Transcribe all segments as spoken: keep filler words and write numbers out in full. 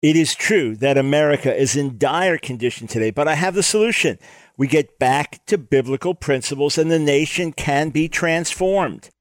It is true that America is in dire condition today, but I have the solution. We get back to biblical principles and the nation can be transformed.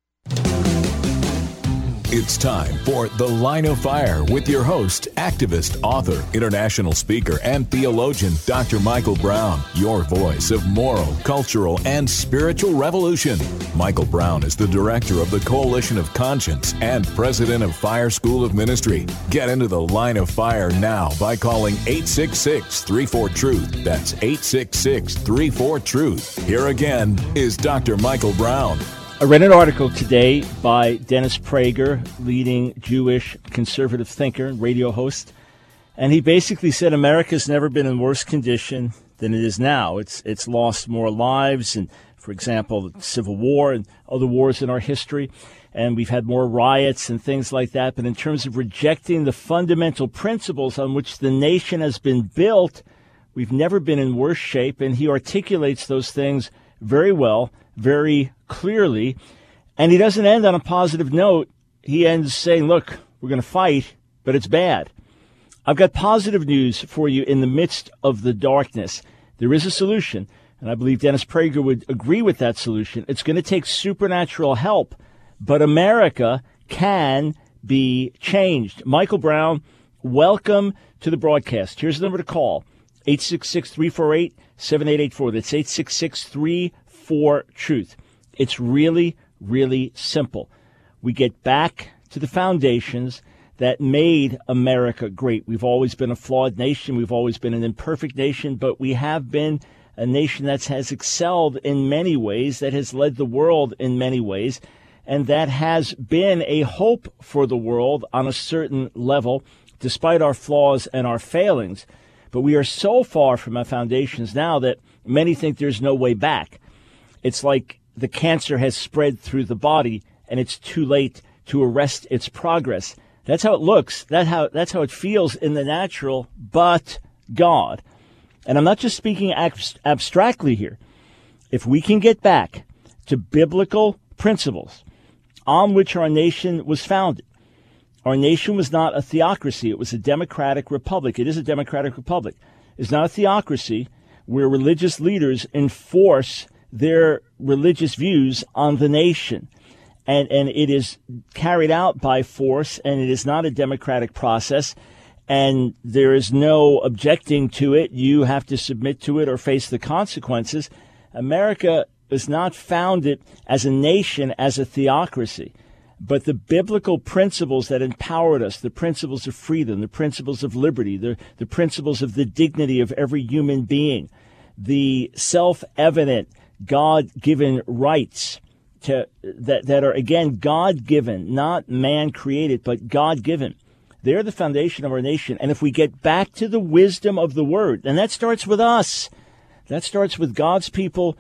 It's time for The Line of Fire with your host, activist, author, international speaker, and theologian, Doctor Michael Brown, your voice of moral, cultural, and spiritual revolution. Michael Brown is the director of the Coalition of Conscience and president of Fire School of Ministry. Get into The Line of Fire now by calling eight six six, three four, TRUTH. That's eight six six, three four, TRUTH. Here again is Doctor Michael Brown. I read an article today by Dennis Prager, leading Jewish conservative thinker and radio host, and he basically said America's never been in worse condition than it is now. It's it's lost more lives, and for example, the Civil War and other wars in our history, and we've had more riots and things like that. But in terms of rejecting the fundamental principles on which the nation has been built, we've never been in worse shape, and he articulates those things very well, very clearly, and he doesn't end on a positive note. He ends saying, look, we're going to fight, but it's bad. I've got positive news for you in the midst of the darkness. There is a solution, and I believe Dennis Prager would agree with that solution. It's going to take supernatural help, but America can be changed. Michael Brown, welcome to the broadcast. Here's the number to call, eight six six, three four eight, seven eight eight four. That's eight six six, three four, TRUTH. It's really, really simple. We get back to the foundations that made America great. We've always been a flawed nation. We've always been an imperfect nation, but we have been a nation that has excelled in many ways, that has led the world in many ways, and that has been a hope for the world on a certain level, despite our flaws and our failings. But we are so far from our foundations now that many think there's no way back. It's like the cancer has spread through the body and it's too late to arrest its progress. That's how it looks. That how that's how it feels in the natural, but God. And I'm not just speaking ab- abstractly here. If we can get back to biblical principles on which our nation was founded, our nation was not a theocracy. It was a democratic republic. It is a democratic republic. It's not a theocracy where religious leaders enforce their religious views on the nation. And, and it is carried out by force, and it is not a democratic process, and there is no objecting to it. You have to submit to it or face the consequences. America is not founded as a nation, as a theocracy. But the biblical principles that empowered us, the principles of freedom, the principles of liberty, the, the principles of the dignity of every human being, the self-evident God-given rights to, that, that are, again, God-given, not man-created, but God-given. They're the foundation of our nation. And if we get back to the wisdom of the Word, and that starts with us, that starts with God's people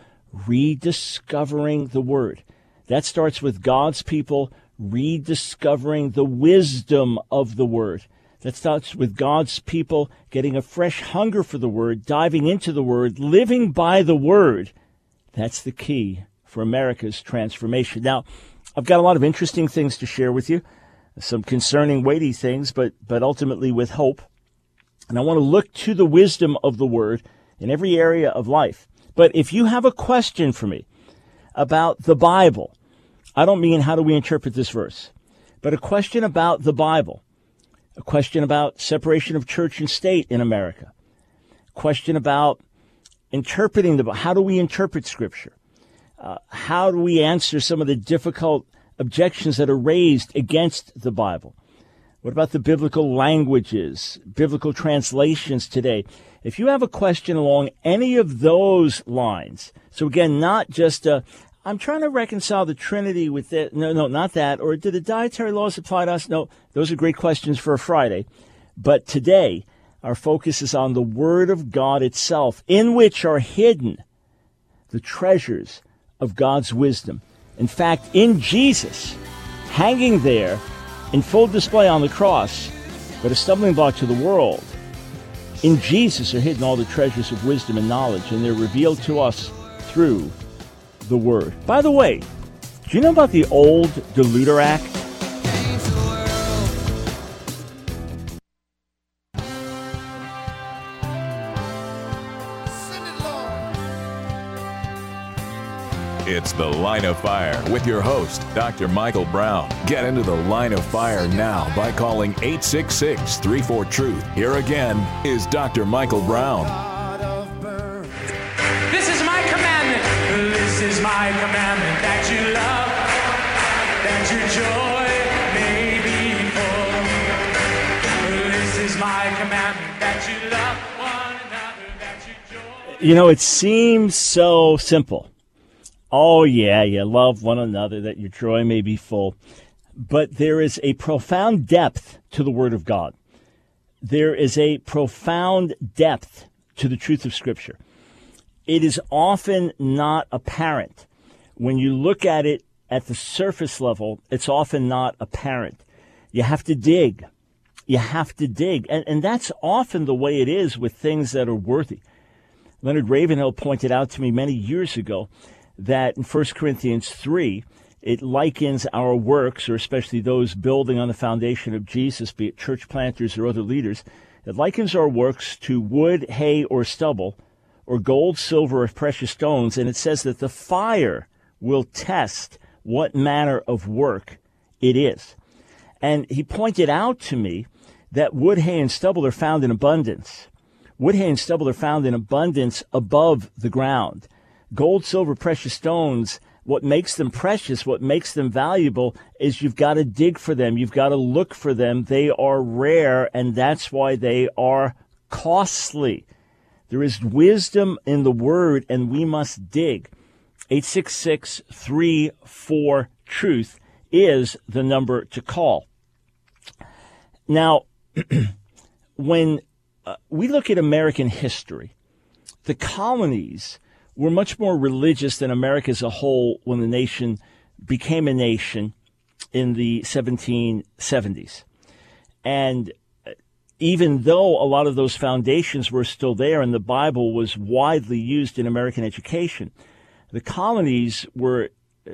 rediscovering the Word. That starts with God's people rediscovering the wisdom of the Word. That starts with God's people getting a fresh hunger for the Word, diving into the Word, living by the Word. That's the key for America's transformation. Now, I've got a lot of interesting things to share with you, some concerning, weighty things, but but ultimately with hope. And I want to look to the wisdom of the Word in every area of life. But if you have a question for me about the Bible, I don't mean how do we interpret this verse, but a question about the Bible, a question about separation of church and state in America, a question about interpreting the Bible. How do we interpret Scripture? Uh, how do we answer some of the difficult objections that are raised against the Bible? What about the biblical languages, biblical translations today? If you have a question along any of those lines, so again, not just a, I'm trying to reconcile the Trinity with it. No, no, not that. Or do the dietary laws apply to us? No, those are great questions for a Friday. But today, our focus is on the Word of God itself, in which are hidden the treasures of God's wisdom. In fact, in Jesus, hanging there in full display on the cross, but a stumbling block to the world, in Jesus are hidden all the treasures of wisdom and knowledge, and they're revealed to us through the Word. By the way, do you know about the old Deluder Act? It's The Line of Fire with your host, Doctor Michael Brown. Get into The Line of Fire now by calling eight six six, three four, truth. Here again is Doctor Michael Brown. This is my commandment. This is my commandment, that you love, that your joy may be full. This is my commandment, that you love one another, that your joy... You know, it seems so simple. Oh, yeah, you love one another, that your joy may be full. But there is a profound depth to the Word of God. There is a profound depth to the truth of Scripture. It is often not apparent. When you look at it at the surface level, it's often not apparent. You have to dig. You have to dig. And, and that's often the way it is with things that are worthy. Leonard Ravenhill pointed out to me many years ago that in First Corinthians three, it likens our works, or especially those building on the foundation of Jesus, be it church planters or other leaders, it likens our works to wood, hay, or stubble, or gold, silver, or precious stones, and it says that the fire will test what manner of work it is. And he pointed out to me that wood, hay, and stubble are found in abundance. Wood, hay, and stubble are found in abundance above the ground. Gold, silver, precious stones, what makes them precious, what makes them valuable, is you've got to dig for them. You've got to look for them. They are rare, and that's why they are costly. There is wisdom in the Word, and we must dig. eight six six, three four, truth is the number to call. Now, when uh, we look at American history, the colonies were much more religious than America as a whole when the nation became a nation in the seventeen seventies. And even though a lot of those foundations were still there and the Bible was widely used in American education, the colonies were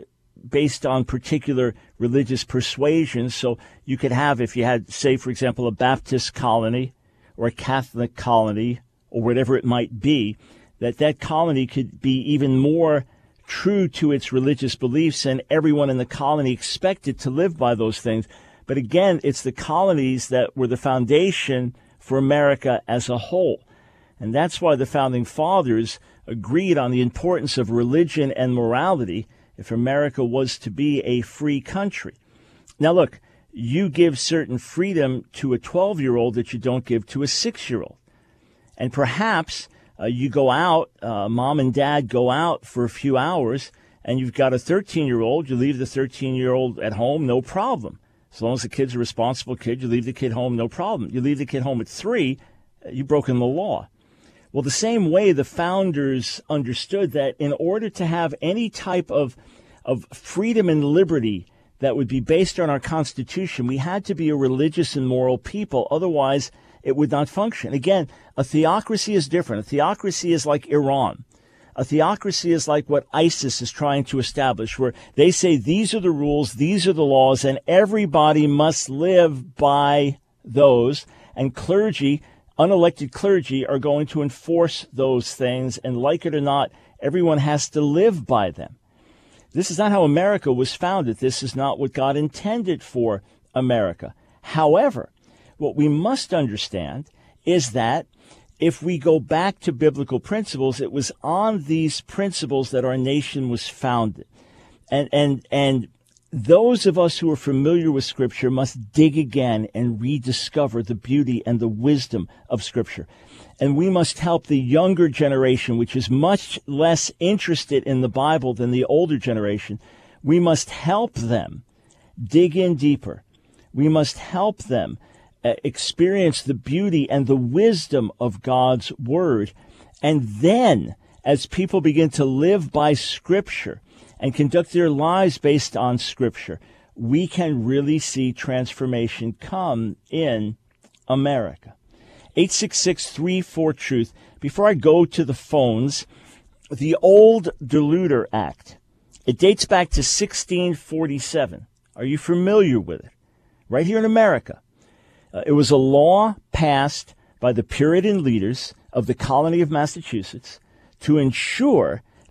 based on particular religious persuasions. So you could have, if you had, say, for example, a Baptist colony or a Catholic colony or whatever it might be, that that colony could be even more true to its religious beliefs, and everyone in the colony expected to live by those things. But again, it's the colonies that were the foundation for America as a whole. And that's why the Founding Fathers agreed on the importance of religion and morality if America was to be a free country. Now, look, you give certain freedom to a twelve-year-old that you don't give to a six-year-old. And perhaps uh, you go out, uh, mom and dad go out for a few hours, and you've got a thirteen-year-old. You leave the thirteen-year-old at home, no problem. As long as the kid's a responsible kid, you leave the kid home, no problem. You leave the kid home at three, you've broken the law. Well, the same way the founders understood that in order to have any type of, of freedom and liberty that would be based on our Constitution, we had to be a religious and moral people. Otherwise, it would not function. Again, a theocracy is different. A theocracy is like Iran. A theocracy is like what ISIS is trying to establish, where they say these are the rules, these are the laws, and everybody must live by those. And clergy, unelected clergy, are going to enforce those things. And like it or not, everyone has to live by them. This is not how America was founded. This is not what God intended for America. However, what we must understand is that if we go back to biblical principles, it was on these principles that our nation was founded. And and and those of us who are familiar with Scripture must dig again and rediscover the beauty and the wisdom of Scripture. And we must help the younger generation, which is much less interested in the Bible than the older generation. We must help them dig in deeper. We must help them experience the beauty and the wisdom of God's Word. And then, as people begin to live by Scripture and conduct their lives based on Scripture, we can really see transformation come in America. eight six six, three four, truth. Before I go to the phones, the old Deluder Act, it dates back to sixteen forty-seven. Are you familiar with it? Right here in America. Uh, it was a law passed by the Puritan leaders of the colony of Massachusetts to ensure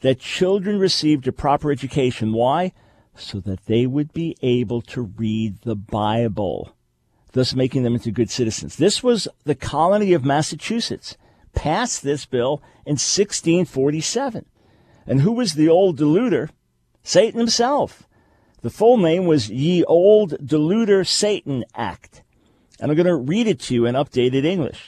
that children received a proper education. Why? So that they would be able to read the Bible, thus making them into good citizens. This was the colony of Massachusetts, passed this bill in sixteen forty-seven. And who was the old deluder? Satan himself. The full name was Ye Old Deluder Satan Act. And I'm going to read it to you in updated English.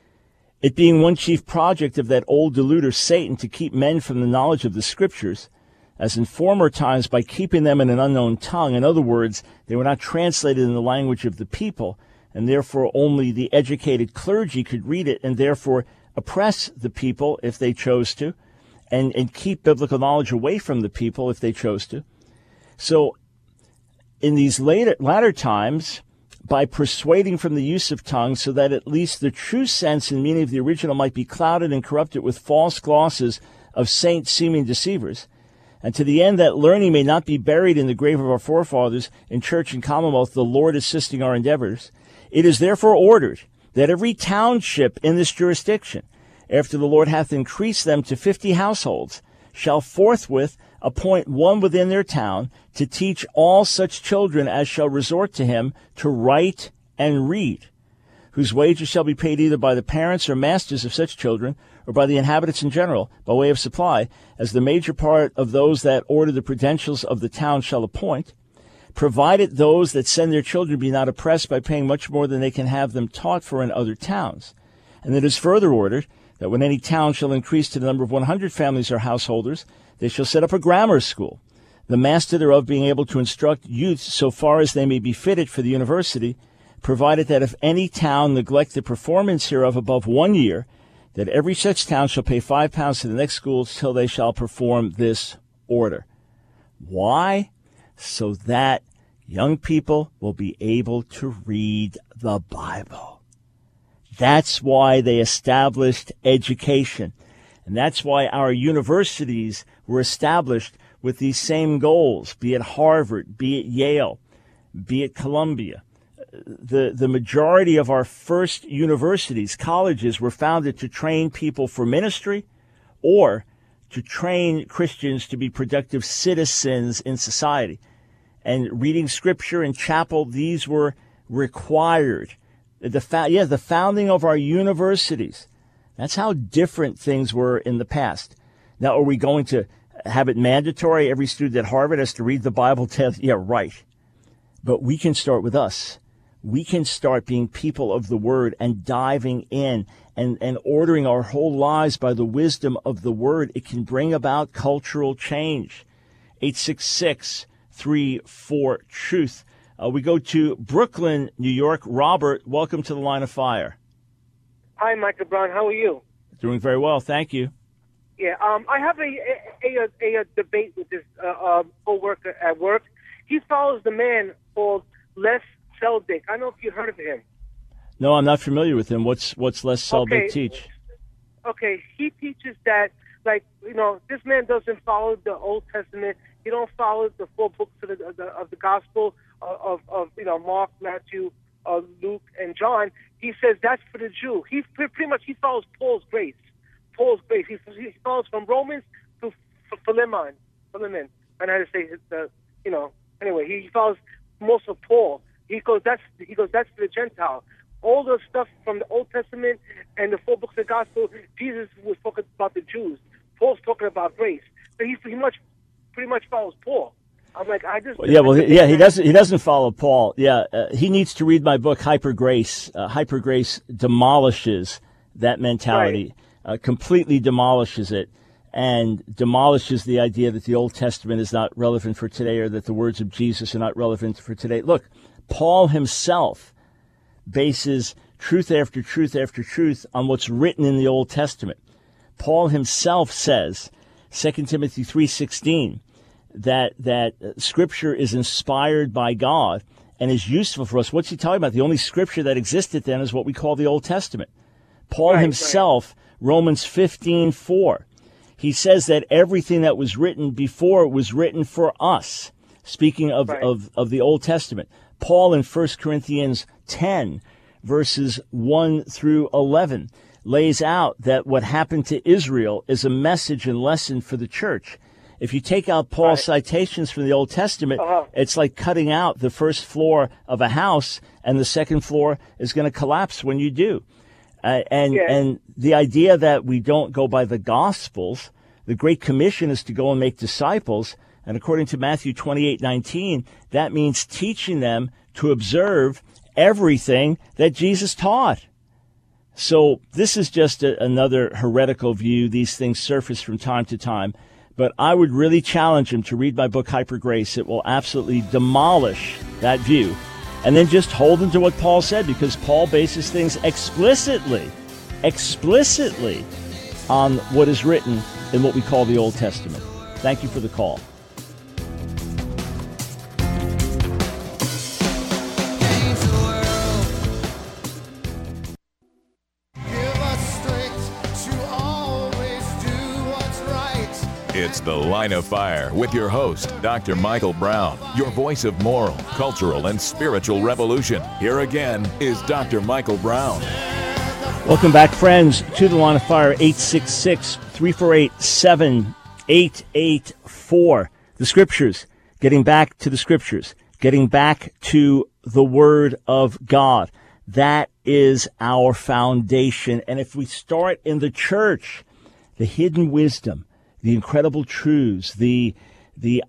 It being one chief project of that old deluder Satan to keep men from the knowledge of the Scriptures, as in former times by keeping them in an unknown tongue. In other words, they were not translated in the language of the people, and therefore only the educated clergy could read it, and therefore oppress the people if they chose to, and, and keep biblical knowledge away from the people if they chose to. So in these later, latter times, by persuading from the use of tongues so that at least the true sense and meaning of the original might be clouded and corrupted with false glosses of saint-seeming deceivers, and to the end that learning may not be buried in the grave of our forefathers in church and commonwealth, the Lord assisting our endeavors, it is therefore ordered that every township in this jurisdiction, after the Lord hath increased them to fifty households, shall forthwith appoint one within their town to teach all such children as shall resort to him to write and read, whose wages shall be paid either by the parents or masters of such children, or by the inhabitants in general, by way of supply, as the major part of those that order the prudentials of the town shall appoint, provided those that send their children be not oppressed by paying much more than they can have them taught for in other towns. And it is further ordered that when any town shall increase to the number of one hundred families or householders, they shall set up a grammar school, the master thereof being able to instruct youths so far as they may be fitted for the university, provided that if any town neglect the performance hereof above one year, that every such town shall pay five pounds to the next school till they shall perform this order. Why? So that young people will be able to read the Bible. That's why they established education. And that's why our universities were established with these same goals, be it Harvard, be it Yale, be it Columbia. The, the majority of our first universities, colleges, were founded to train people for ministry or to train Christians to be productive citizens in society. And reading scripture in chapel, these were required. The fa- yeah, the founding of our universities. That's how different things were in the past. Now, are we going to have it mandatory? Every student at Harvard has to read the Bible. To, yeah, right. But we can start with us. We can start being people of the Word and diving in and, and ordering our whole lives by the wisdom of the Word. It can bring about cultural change. eight six six, three four, truth. Uh, we go to Brooklyn, New York. Robert, welcome to the Line of Fire. Hi, Michael Brown. How are you? Doing very well, thank you. Yeah, um, I have a a, a, a, a debate with this uh, uh, co-worker at work. He follows the man called Les Seldick. I don't know if you heard of him. No, I'm not familiar with him. What's what's Les Seldick okay. teach? Okay, he teaches that, like, you know, this man doesn't follow the Old Testament. He don't follow the four books of the, of the, of the Gospel of, of, of, you know, Mark, Matthew, uh, Luke, and John. He says that's for the Jew. He pretty much he follows Paul's grace. Paul's grace. He, he follows from Romans to Philemon. Philemon. I know how to say it. Uh, you know. Anyway, he follows most of Paul. He goes. That's he goes. That's for the Gentile. All the stuff from the Old Testament and the four books of the Gospel. Jesus was talking about the Jews. Paul's talking about grace. So he pretty much pretty much follows Paul. I'm like, I just well, yeah, well, yeah, he doesn't. He doesn't follow Paul. Yeah, uh, he needs to read my book, Hyper Grace. Uh, Hyper Grace demolishes that mentality, right. uh, completely demolishes it, and demolishes the idea that the Old Testament is not relevant for today, or that the words of Jesus are not relevant for today. Look, Paul himself bases truth after truth after truth on what's written in the Old Testament. Paul himself says, Second Timothy three sixteen. that that Scripture is inspired by God and is useful for us. What's he talking about? The only Scripture that existed then is what we call the Old Testament. Paul right, himself, right. Romans fifteen four, he says that everything that was written before was written for us, speaking of, right. of, of the Old Testament. Paul in First Corinthians ten, verses one through eleven, lays out that what happened to Israel is a message and lesson for the church. If you take out Paul's right. citations from the Old Testament, uh-huh. it's like cutting out the first floor of a house, and the second floor is going to collapse when you do. Uh, and yeah. and the idea that we don't go by the Gospels, the Great Commission is to go and make disciples. And according to Matthew twenty-eight nineteen, that means teaching them to observe everything that Jesus taught. So this is just a, another heretical view. These things surface from time to time. But I would really challenge him to read my book, Hyper Grace. It will absolutely demolish that view. And then just hold him to what Paul said, because Paul bases things explicitly, explicitly on what is written in what we call the Old Testament. Thank you for the call. It's The Line of Fire with your host, Doctor Michael Brown, your voice of moral, cultural, and spiritual revolution. Here again is Doctor Michael Brown. Welcome back, friends, to The Line of Fire, eight six six, three four eight, seven eight eight four. The Scriptures, getting back to the Scriptures, getting back to the Word of God. That is our foundation. And if we start in the church, the hidden wisdom, the incredible truths, the the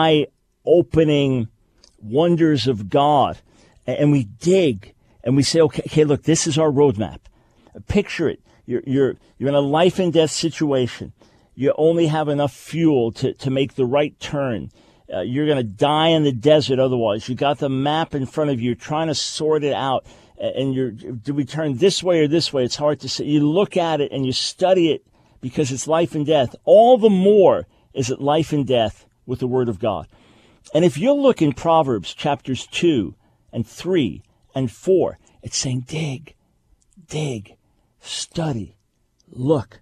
eye-opening wonders of God, and we dig and we say, okay, okay, look, this is our roadmap. Picture it. You're you're you're in a life and death situation. You only have enough fuel to to make the right turn. Uh, you're going to die in the desert otherwise. You got the map in front of you. You're trying to sort it out, and you're do we turn this way or this way? It's hard to say. You look at it and you study it, because it's life and death. All the more is it life and death with the Word of God. And if you look in Proverbs chapters two and three and four, it's saying dig, dig, study, look.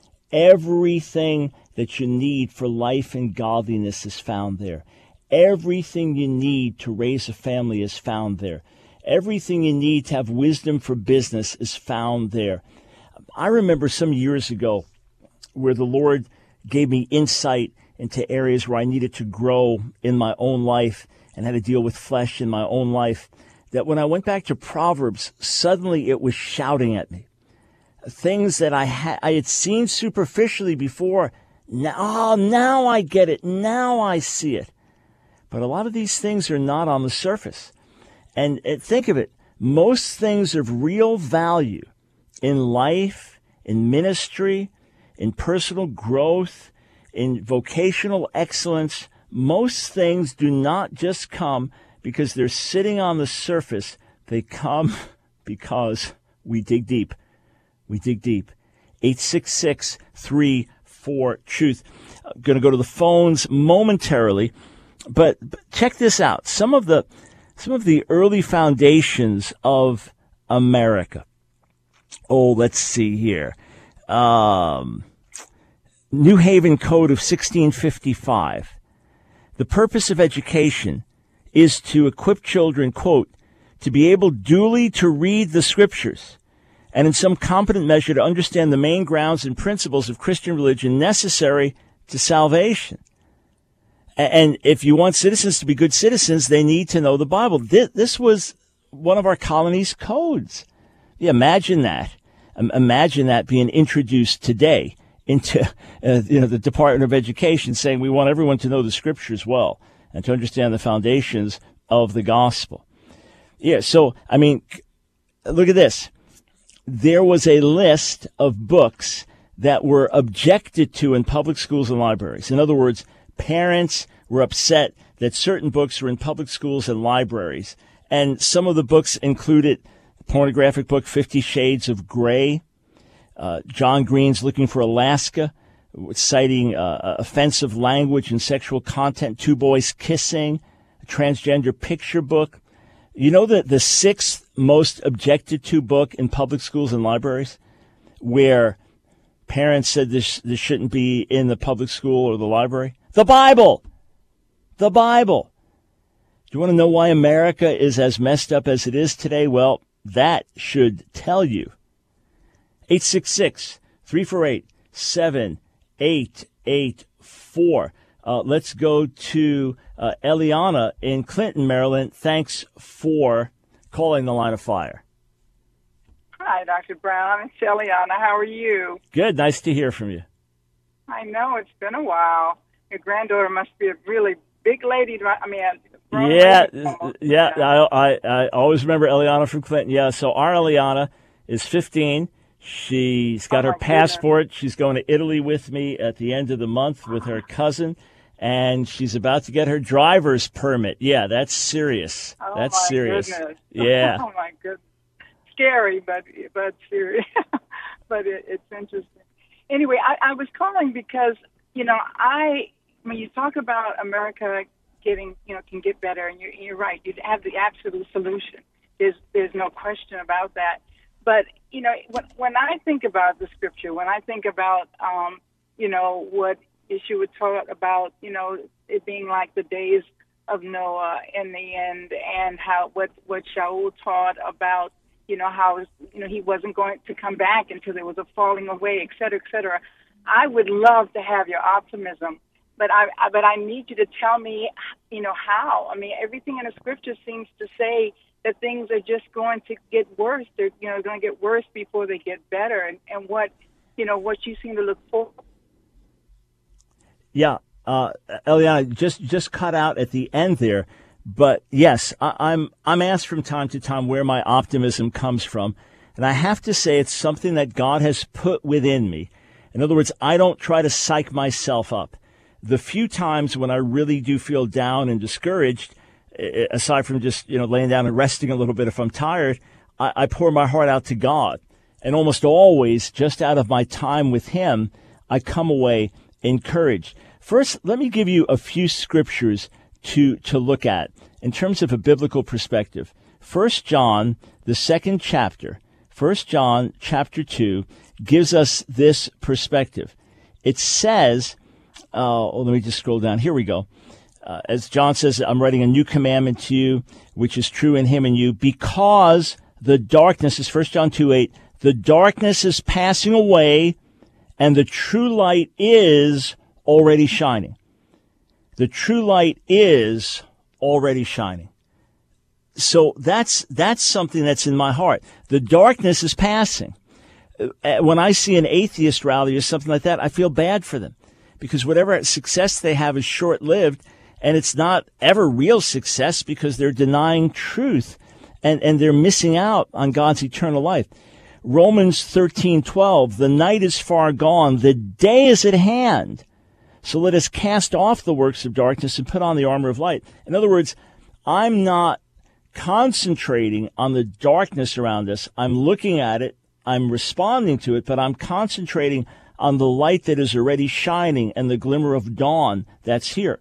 Everything that you need for life and godliness is found there. Everything you need to raise a family is found there. Everything you need to have wisdom for business is found there. I remember some years ago where the Lord gave me insight into areas where I needed to grow in my own life and had to deal with flesh in my own life, that when I went back to Proverbs, suddenly it was shouting at me. Things that I had I had seen superficially before, now, oh, now I get it, now I see it. But a lot of these things are not on the surface. And, and think of it, most things of real value in life, in ministry, in personal growth, in vocational excellence, most things do not just come because they're sitting on the surface. They come because we dig deep. We dig deep. eight six six, three four, truth. I'm going to go to the phones momentarily, but, but check this out. Some of the some of the early foundations of America. Oh, let's see here. Um, New Haven Code of sixteen fifty-five. The purpose of education is to equip children, quote, to be able duly to read the Scriptures and in some competent measure to understand the main grounds and principles of Christian religion necessary to salvation. And if you want citizens to be good citizens, they need to know the Bible. This was one of our colony's codes. Yeah, imagine that. Imagine that being introduced today into uh, you know the Department of Education, saying we want everyone to know the Scriptures well and to understand the foundations of the gospel. Yeah, so, I mean, look at this. There was a list of books that were objected to in public schools and libraries. In other words, parents were upset that certain books were in public schools and libraries. And some of the books included the pornographic book Fifty Shades of Grey, uh, John Green's Looking for Alaska, citing uh, offensive language and sexual content, Two Boys Kissing, a transgender picture book. You know that the sixth most objected to book in public schools and libraries, where parents said this this shouldn't be in the public school or the library? The Bible! The Bible! Do you want to know why America is as messed up as it is today? Well, that should tell you. eight six six, three four eight, seven eight eight four. Uh, let's go to uh, Eliana in Clinton, Maryland. Thanks for calling the Line of Fire. Hi, Doctor Brown. It's Eliana. How are you? Good. Nice to hear from you. I know. It's been a while. Your granddaughter must be a really big lady. I mean, yeah, yeah. I, I I always remember Eliana from Clinton. Yeah, so our Eliana is fifteen. She's got oh her passport. Goodness. She's going to Italy with me at the end of the month with her cousin. And she's about to get her driver's permit. Yeah, that's serious. Oh, that's my serious. Goodness. Yeah. Oh, my goodness. Scary, but but serious. But it, it's interesting. Anyway, I, I was calling because, you know, I, when you talk about America getting, you know, can get better, and you're, you're right, you have the absolute solution. There's, there's no question about that. But, you know, when, when I think about the scripture, when I think about, um, you know, what Yeshua taught about, you know, it being like the days of Noah in the end, and how what what Shaul taught about, you know, how, you know, he wasn't going to come back until there was a falling away, et cetera, et cetera. I would love to have your optimism, but I, I but I need you to tell me, you know, how. I mean, everything in the scripture seems to say that things are just going to get worse. They're, you know, going to get worse before they get better, and, and what, you know, what you seem to look for. Yeah, uh, Eliana, just just cut out at the end there, but yes, I, I'm I'm asked from time to time where my optimism comes from, and I have to say it's something that God has put within me. In other words, I don't try to psych myself up. The few times when I really do feel down and discouraged, aside from just, you know, laying down and resting a little bit if I'm tired, I, I pour my heart out to God, and almost always, just out of my time with Him, I come away encouraged. First, let me give you a few scriptures to, to look at in terms of a biblical perspective. First John, the second chapter, First John chapter two, gives us this perspective. It says, uh, oh, let me just scroll down. Here we go. Uh, as John says, I'm writing a new commandment to you, which is true in him and you, because the darkness is First John two eight, the darkness is passing away, and the true light is already shining. The true light is already shining. So that's that's something that's in my heart. The darkness is passing. When I see an atheist rally or something like that, I feel bad for them, because whatever success they have is short-lived, and it's not ever real success because they're denying truth, and, and they're missing out on God's eternal life. Romans thirteen twelve, the night is far gone, the day is at hand. So let us cast off the works of darkness and put on the armor of light. In other words, I'm not concentrating on the darkness around us. I'm looking at it, I'm responding to it, but I'm concentrating on the light that is already shining and the glimmer of dawn that's here.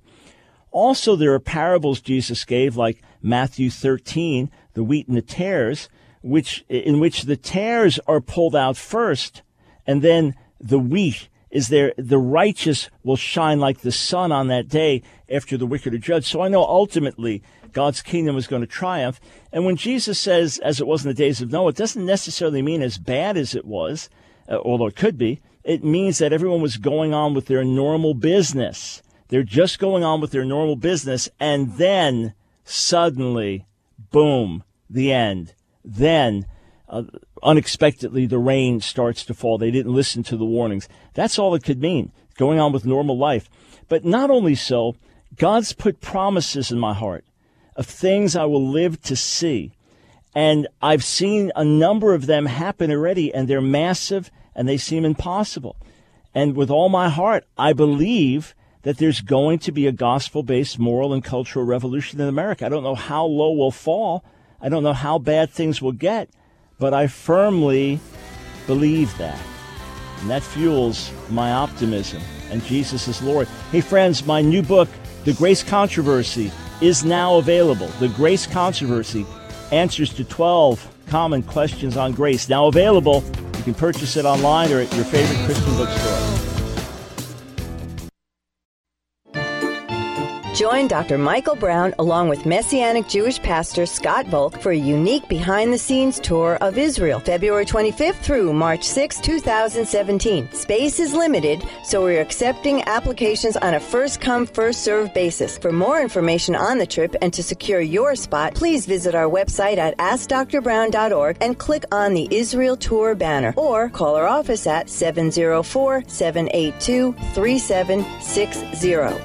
Also, there are parables Jesus gave, like Matthew thirteen, the wheat and the tares, which in which the tares are pulled out first, and then the wheat is there. The righteous will shine like the sun on that day after the wicked are judged. So I know ultimately God's kingdom is going to triumph. And when Jesus says, as it was in the days of Noah, it doesn't necessarily mean as bad as it was, uh, although it could be. It means that everyone was going on with their normal business. They're just going on with their normal business, and then suddenly, boom, the end. Then, uh, unexpectedly, the rain starts to fall. They didn't listen to the warnings. That's all it could mean, going on with normal life. But not only so, God's put promises in my heart of things I will live to see. And I've seen a number of them happen already, and they're massive, and they seem impossible. And with all my heart, I believe that there's going to be a gospel-based moral and cultural revolution in America. I don't know how low we'll fall. I don't know how bad things will get, but I firmly believe that. And that fuels my optimism. And Jesus is Lord. Hey, friends, my new book, The Grace Controversy, is now available. The Grace Controversy, Answers to twelve Common Questions on Grace. Now available. You can purchase it online or at your favorite Christian bookstore. Join Doctor Michael Brown along with Messianic Jewish pastor Scott Volk for a unique behind-the-scenes tour of Israel, February twenty-fifth through March sixth, two thousand seventeen. Space is limited, so we're accepting applications on a first-come, first-served basis. For more information on the trip and to secure your spot, please visit our website at ask dr brown dot org and click on the Israel Tour banner, or call our office at seven zero four, seven eight two, three seven six zero.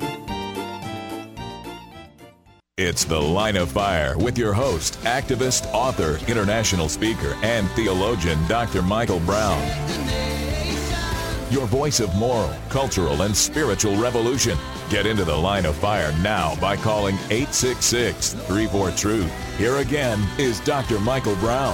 It's The Line of Fire with your host, activist, author, international speaker, and theologian, Doctor Michael Brown. Your voice of moral, cultural, and spiritual revolution. Get into The Line of Fire now by calling eight six six, three four, truth. Here again is Doctor Michael Brown.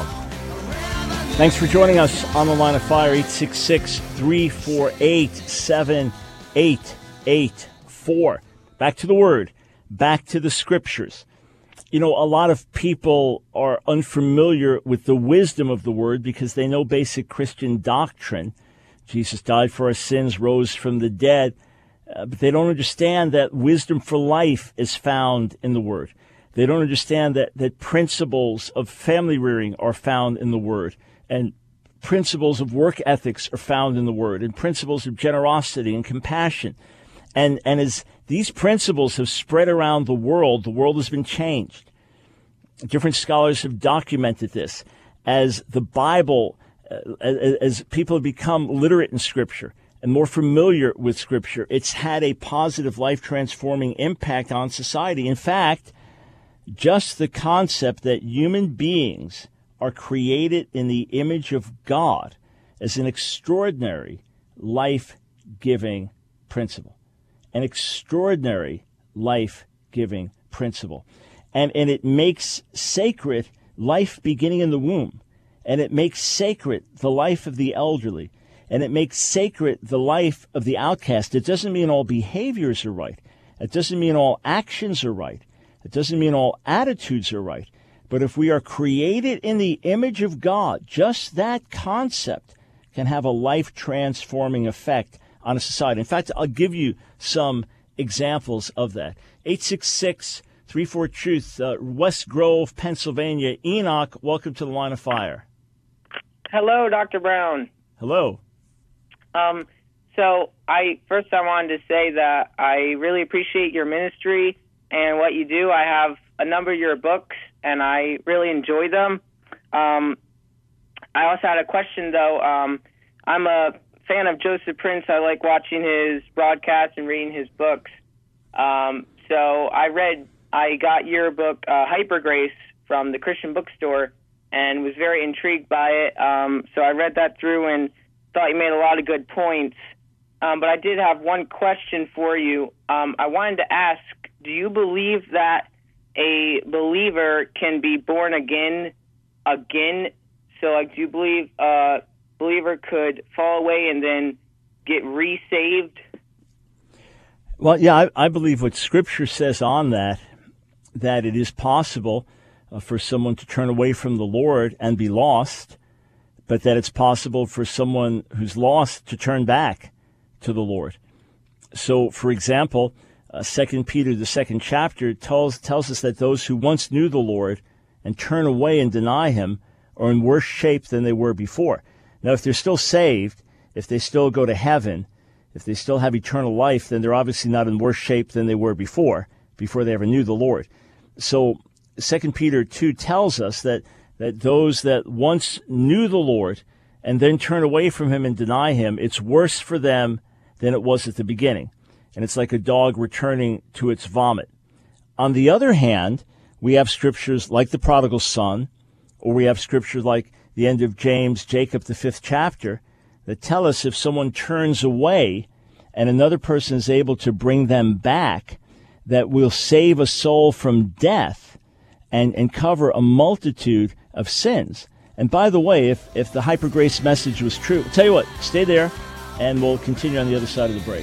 Thanks for joining us on The Line of Fire, eight six six, three four eight, seven eight eight four. Back to the Word. Back to the Scriptures. You know, a lot of people are unfamiliar with the wisdom of the Word because they know basic Christian doctrine. Jesus died for our sins, rose from the dead, uh, but they don't understand that wisdom for life is found in the Word. They don't understand that, that principles of family rearing are found in the Word, and principles of work ethics are found in the Word, and principles of generosity and compassion. And, and as these principles have spread around the world, the world has been changed. Different scholars have documented this. As the Bible, uh, as, as people have become literate in Scripture and more familiar with Scripture, it's had a positive, life-transforming impact on society. In fact, just the concept that human beings are created in the image of God is an extraordinary, life-giving principle. An extraordinary life-giving principle. And, and it makes sacred life beginning in the womb. And it makes sacred the life of the elderly. And it makes sacred the life of the outcast. It doesn't mean all behaviors are right. It doesn't mean all actions are right. It doesn't mean all attitudes are right. But if we are created in the image of God, just that concept can have a life-transforming effect on a society. In fact, I'll give you some examples of that. eight six six, three four, truth, uh, West Grove, Pennsylvania. Enoch, welcome to The Line of Fire. Hello, Doctor Brown. Hello. Um, so I first I wanted to say that I really appreciate your ministry and what you do. I have a number of your books, and I really enjoy them. Um, I also had a question, though. Um, I'm a fan of Joseph Prince. I like watching his broadcasts and reading his books. Um, so I read, I got your book, uh, Hyper Grace, from the Christian bookstore, and was very intrigued by it. Um, so I read that through and thought you made a lot of good points. Um, but I did have one question for you. Um, I wanted to ask, do you believe that a believer can be born again, again? So, like, do you believe a believer could fall away and then get re-saved? Well, yeah, I, I believe what Scripture says on that, that it is possible uh, for someone to turn away from the Lord and be lost, but that it's possible for someone who's lost to turn back to the Lord. So, for example, uh, Second Peter, the second chapter, tells tells us that those who once knew the Lord and turn away and deny Him are in worse shape than they were before. Now, if they're still saved, if they still go to heaven, if they still have eternal life, then they're obviously not in worse shape than they were before, before they ever knew the Lord. So Second Peter two tells us that, that those that once knew the Lord and then turn away from Him and deny Him, it's worse for them than it was at the beginning. And it's like a dog returning to its vomit. On the other hand, we have scriptures like the prodigal son, or we have scriptures like the end of James, Jacob, the fifth chapter, that tell us if someone turns away and another person is able to bring them back, that will save a soul from death and, and cover a multitude of sins. And by the way, if, if the Hyper Grace message was true, I'll tell you what, stay there, and we'll continue on the other side of the break.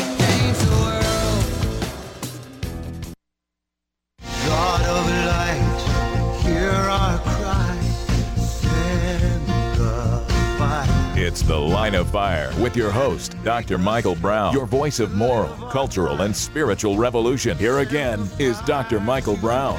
God of light, Fire with your host, Doctor Michael Brown, your voice of moral, cultural, and spiritual revolution. Here again is Doctor Michael Brown.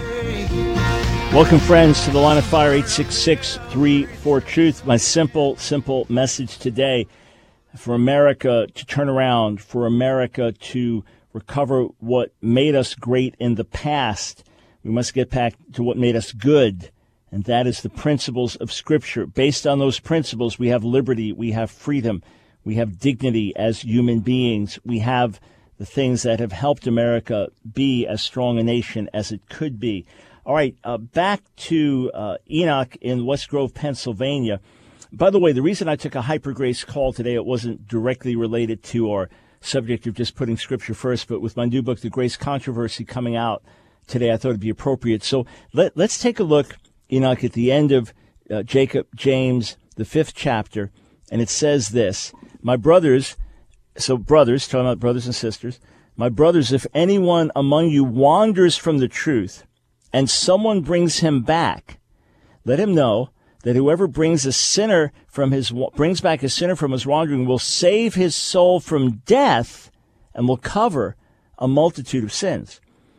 Welcome, friends, to the Line of Fire, eight six six, three four, truth. My simple, simple message today: for America to turn around, for America to recover what made us great in the past, we must get back to what made us good, and that is the principles of Scripture. Based on those principles, we have liberty, we have freedom, we have dignity as human beings, we have the things that have helped America be as strong a nation as it could be. All right, uh, back to uh, Enoch in West Grove, Pennsylvania. By the way, the reason I took a Hyper Grace call today, it wasn't directly related to our subject of just putting Scripture first, but with my new book, The Grace Controversy, coming out today, I thought it'd be appropriate. So let, let's take a look, Enoch, at the end of uh, Jacob, James, the fifth chapter, and it says this: My brothers, so brothers, talking about brothers and sisters, my brothers, if anyone among you wanders from the truth, and someone brings him back, let him know that whoever brings a sinner from his brings back a sinner from his wandering will save his soul from death and will cover a multitude of sins.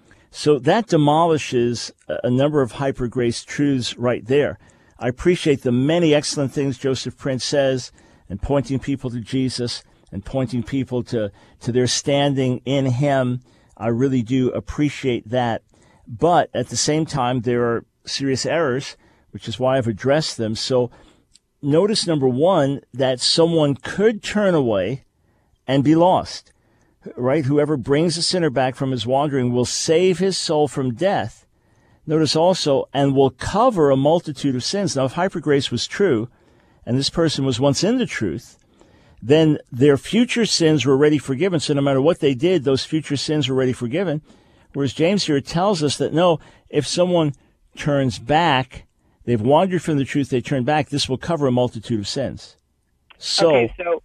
So that demolishes a number of Hyper Grace truths right there. I appreciate the many excellent things Joseph Prince says, and pointing people to Jesus and pointing people to, to their standing in him. I really do appreciate that. But at the same time, there are serious errors, which is why I've addressed them. So notice, number one, that someone could turn away and be lost, right? Whoever brings a sinner back from his wandering will save his soul from death. Notice also, and will cover a multitude of sins. Now, if Hyper Grace was true, and this person was once in the truth, then their future sins were already forgiven. So no matter what they did, those future sins were already forgiven. Whereas James here tells us that, no, if someone turns back, they've wandered from the truth, they turn back, this will cover a multitude of sins. So, okay, so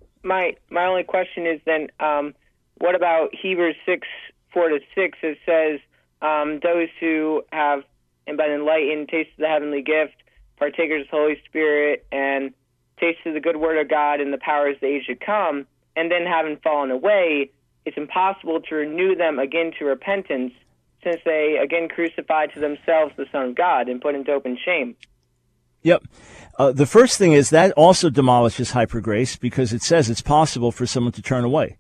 my my only question is then, um, what about Hebrews six, four to six? It says, um, those who have been enlightened, tasted the heavenly gift, partakers of the Holy Spirit, and tasted the good word of God and the powers of the age to come, and then having fallen away, it's impossible to renew them again to repentance, since they again crucified to themselves the Son of God and put into open shame. Yep. Uh, the first thing is that also demolishes Hyper Grace, because it says it's possible for someone to turn away.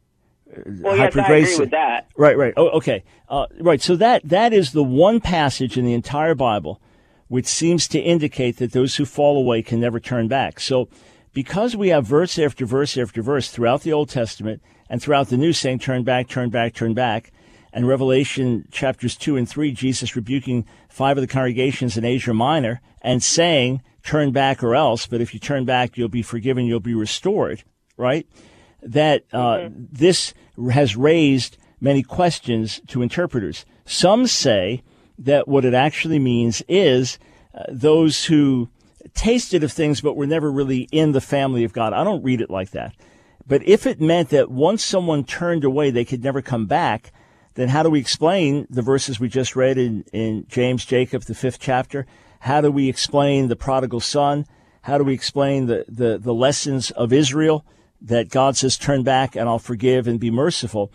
Well, yes, I agree with that. Right, right. Oh, okay. Uh, right. So that that is the one passage in the entire Bible which seems to indicate that those who fall away can never turn back. So because we have verse after verse after verse throughout the Old Testament and throughout the New saying, turn back, turn back, turn back, and Revelation chapters two and three, Jesus rebuking five of the congregations in Asia Minor and saying, turn back or else, but if you turn back, you'll be forgiven, you'll be restored, right? That uh, mm-hmm. This has raised many questions to interpreters. Some say that what it actually means is uh, those who tasted of things but were never really in the family of God. I don't read it like that. But if it meant that once someone turned away, they could never come back, then how do we explain the verses we just read in, in James, Jacob, the fifth chapter? How do we explain the prodigal son? How do we explain the, the, the lessons of Israel that God says, turn back and I'll forgive and be merciful?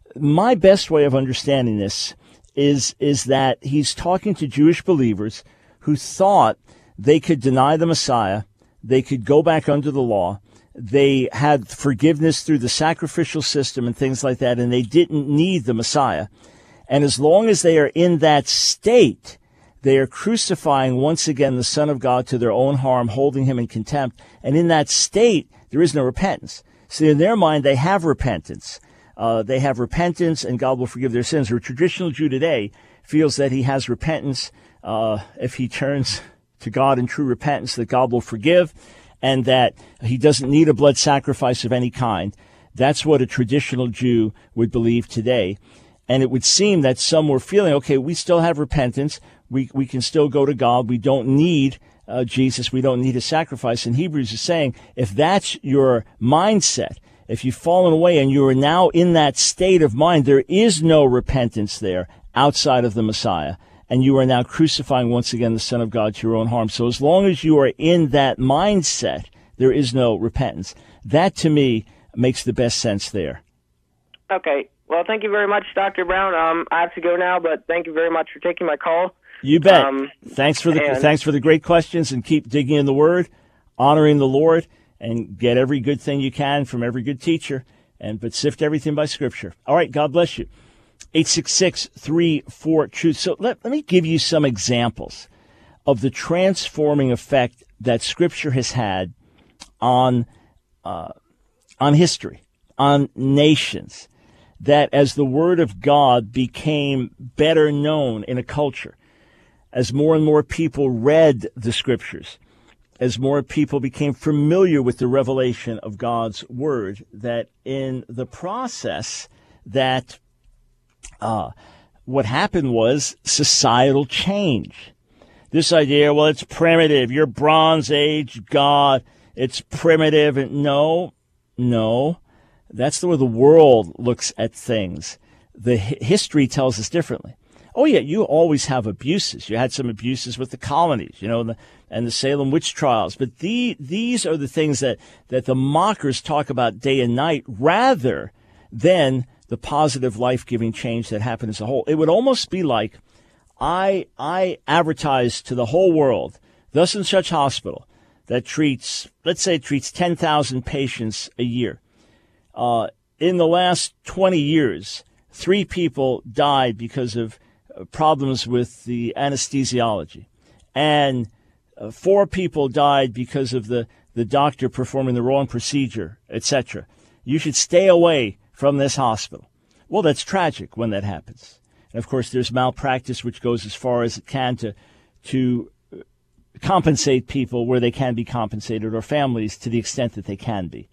My best way of understanding this is, is that he's talking to Jewish believers who thought they could deny the Messiah, they could go back under the law, they had forgiveness through the sacrificial system and things like that, and they didn't need the Messiah. And as long as they are in that state, they are crucifying once again the Son of God to their own harm, holding him in contempt. And in that state, there is no repentance. So in their mind, they have repentance. Uh, they have repentance, and God will forgive their sins. Or a traditional Jew today feels that he has repentance uh, if he turns to God in true repentance, that God will forgive, and that he doesn't need a blood sacrifice of any kind. That's what a traditional Jew would believe today. And it would seem that some were feeling, okay, we still have repentance. We we can still go to God. We don't need uh, Jesus. We don't need a sacrifice. And Hebrews is saying, if that's your mindset, if you've fallen away and you are now in that state of mind, there is no repentance there outside of the Messiah. And you are now crucifying once again the Son of God to your own harm. So as long as you are in that mindset, there is no repentance. That, to me, makes the best sense there. Okay. Well, thank you very much, Doctor Brown. Um, I have to go now, but thank you very much for taking my call. You bet. Um, thanks for the and- thanks for the great questions, and keep digging in the Word, honoring the Lord, and get every good thing you can from every good teacher, and but sift everything by Scripture. All right, God bless you. eight six six, three four, truth. So let, let me give you some examples of the transforming effect that Scripture has had on uh, on history, on nations, that as the Word of God became better known in a culture, as more and more people read the Scriptures, as more people became familiar with the revelation of God's Word, that in the process that uh, what happened was societal change. This idea, well, it's primitive. You're Bronze Age God. It's primitive. No, no. That's the way the world looks at things. The hi- history tells us differently. Oh, yeah, you always have abuses. You had some abuses with the colonies, you know, and the, and the Salem witch trials. But the, these are the things that, that the mockers talk about day and night rather than the positive life-giving change that happened as a whole. It would almost be like I I advertise to the whole world, thus and such hospital that treats, let's say it treats ten thousand patients a year. Uh, in the last twenty years, three people died because of problems with the anesthesiology. And uh, four people died because of the, the doctor performing the wrong procedure, et cetera. You should stay away from this hospital. Well, that's tragic when that happens. And, of course, there's malpractice, which goes as far as it can to to compensate people where they can be compensated, or families to the extent that they can be.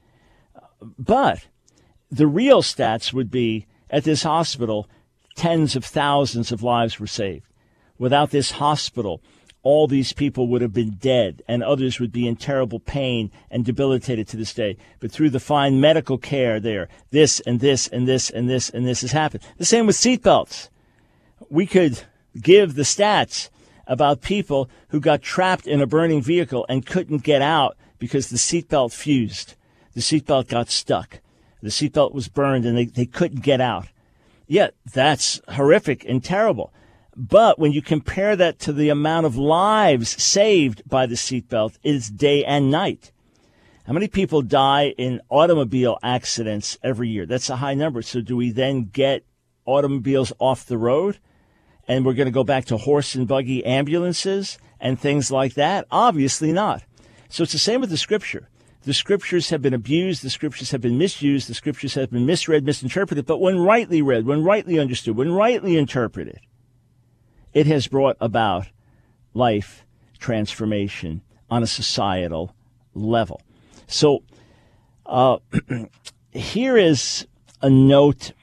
But the real stats would be, at this hospital, tens of thousands of lives were saved. Without this hospital, all these people would have been dead, and others would be in terrible pain and debilitated to this day. But through the fine medical care there, this and this and this and this and this has happened. The same with seatbelts. We could give the stats about people who got trapped in a burning vehicle and couldn't get out because the seatbelt fused. The seatbelt got stuck. The seatbelt was burned and they, they couldn't get out. Yeah, that's horrific and terrible. But when you compare that to the amount of lives saved by the seatbelt, it's day and night. How many people die in automobile accidents every year? That's a high number. So do we then get automobiles off the road? And we're going to go back to horse and buggy ambulances and things like that? Obviously not. So it's the same with the Scripture. The Scriptures have been abused. The Scriptures have been misused. The Scriptures have been misread, misinterpreted. But when rightly read, when rightly understood, when rightly interpreted, it has brought about life transformation on a societal level. So uh, here is a note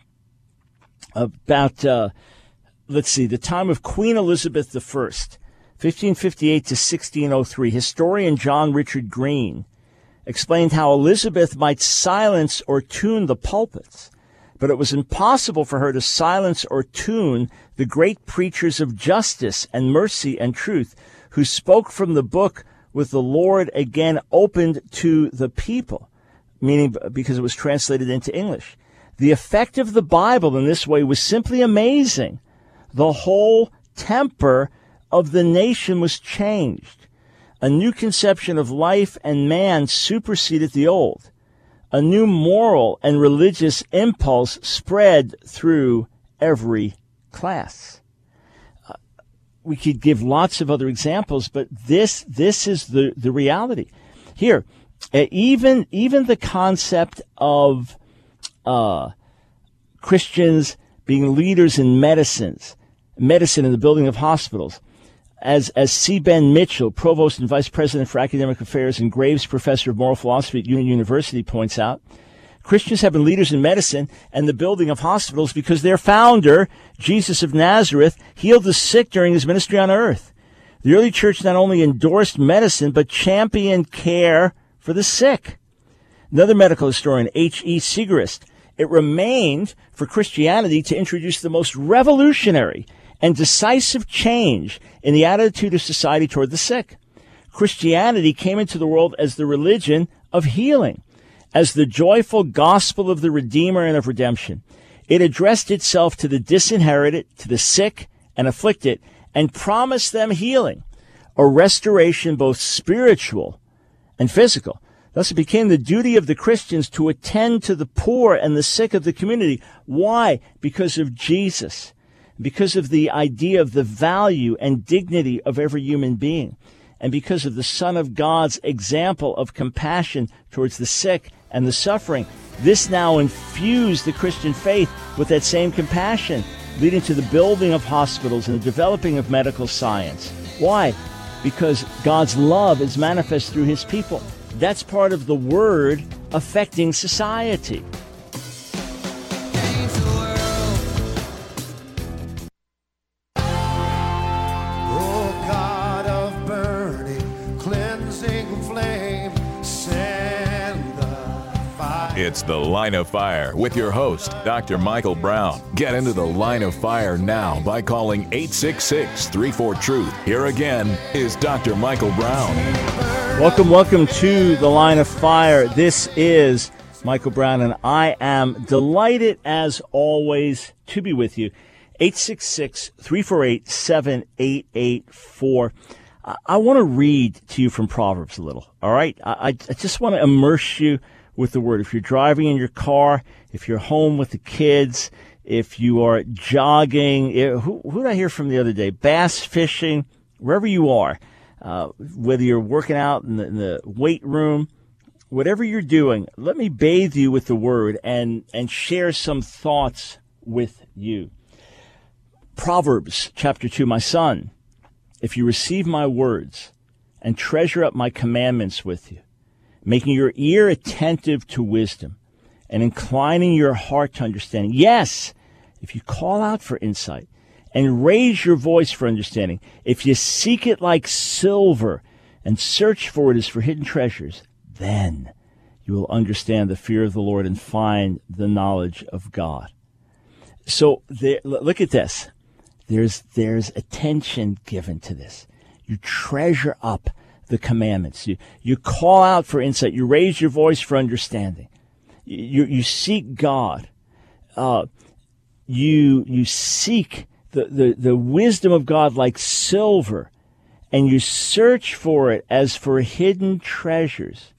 about, uh, let's see, the time of Queen Elizabeth the First, fifteen fifty-eight to sixteen oh three. Historian John Richard Green explained how Elizabeth might silence or tune the pulpits, but it was impossible for her to silence or tune the great preachers of justice and mercy and truth who spoke from the book with the Lord again opened to the people, meaning because it was translated into English. The effect of the Bible in this way was simply amazing. The whole temper of the nation was changed. A new conception of life and man superseded the old. A new moral and religious impulse spread through every class. Uh, we could give lots of other examples, but this this is the, the reality. Here, uh, even even the concept of uh, Christians being leaders in medicines, medicine in the building of hospitals, as as C. Ben Mitchell, Provost and Vice President for Academic Affairs and Graves Professor of Moral Philosophy at Union University, points out, Christians have been leaders in medicine and the building of hospitals because their founder, Jesus of Nazareth, healed the sick during his ministry on earth. The early church not only endorsed medicine, but championed care for the sick. Another medical historian, H E Sigrist, it remained for Christianity to introduce the most revolutionary and decisive change in the attitude of society toward the sick. Christianity came into the world as the religion of healing. as the joyful gospel of the Redeemer and of redemption. It addressed itself to the disinherited, to the sick and afflicted, and promised them healing, a restoration both spiritual and physical. Thus, it became the duty of the Christians to attend to the poor and the sick of the community. Why? Because of Jesus, because of the idea of the value and dignity of every human being, and because of the Son of God's example of compassion towards the sick and the suffering. This now infused the Christian faith with that same compassion, leading to the building of hospitals and the developing of medical science. Why? Because God's love is manifest through his people. That's part of the word affecting society. It's The Line of Fire with your host, Doctor Michael Brown. Get into the Line of Fire now by calling eight six six, three four, truth. Here again is Doctor Michael Brown. Welcome, welcome to The Line of Fire. This is Michael Brown, and I am delighted, as always, to be with you. eight six six, three four eight, seven eight eight four. I, I want to read to you from Proverbs a little, all right? I, I just want to immerse you with the word. If you're driving in your car, if you're home with the kids, if you are jogging, who, who did I hear from the other day? Bass fishing, wherever you are, uh, whether you're working out in the, in the weight room, whatever you're doing, let me bathe you with the word and, and share some thoughts with you. Proverbs chapter two, my son, if you receive my words and treasure up my commandments with you, making your ear attentive to wisdom and inclining your heart to understanding. Yes, if you call out for insight and raise your voice for understanding, if you seek it like silver and search for it as for hidden treasures, then you will understand the fear of the Lord and find the knowledge of God. So there, look at this. There's, there's attention given to this. You treasure up the commandments. You, you call out for insight. You raise your voice for understanding. You, you seek God. Uh, you, you seek the, the, the wisdom of God like silver, and you search for it as for hidden treasures.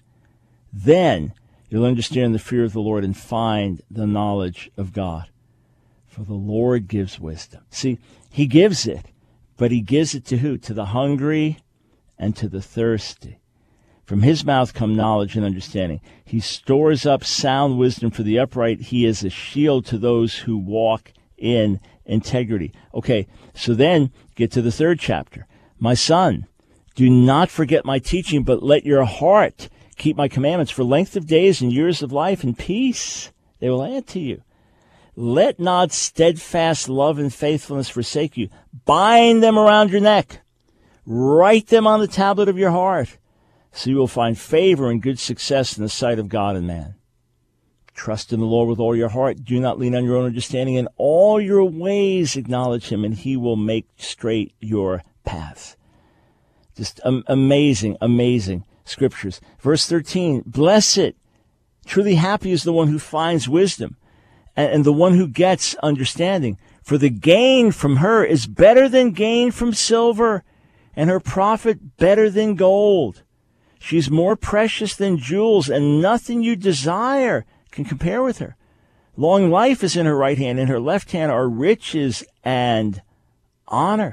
Then you'll understand the fear of the Lord and find the knowledge of God. For the Lord gives wisdom. See, he gives it, but he gives it to who? To the hungry and to the thirsty. From his mouth come knowledge and understanding. He stores up sound wisdom for the upright. He is a shield to those who walk in integrity. Okay, so then get to the third chapter. My son, do not forget my teaching, but let your heart keep my commandments. For length of days and years of life and peace they will add to you. Let not steadfast love and faithfulness forsake you. Bind them around your neck. Write them on the tablet of your heart, so you will find favor and good success in the sight of God and man. Trust in the Lord with all your heart. Do not lean on your own understanding. In all your ways acknowledge him, and he will make straight your paths. Just um, amazing, amazing scriptures. Verse thirteen, blessed, truly happy is the one who finds wisdom, and, and the one who gets understanding. For the gain from her is better than gain from silver, and her profit better than gold. She's more precious than jewels, and nothing you desire can compare with her. Long life is in her right hand, in her left hand are riches and honor.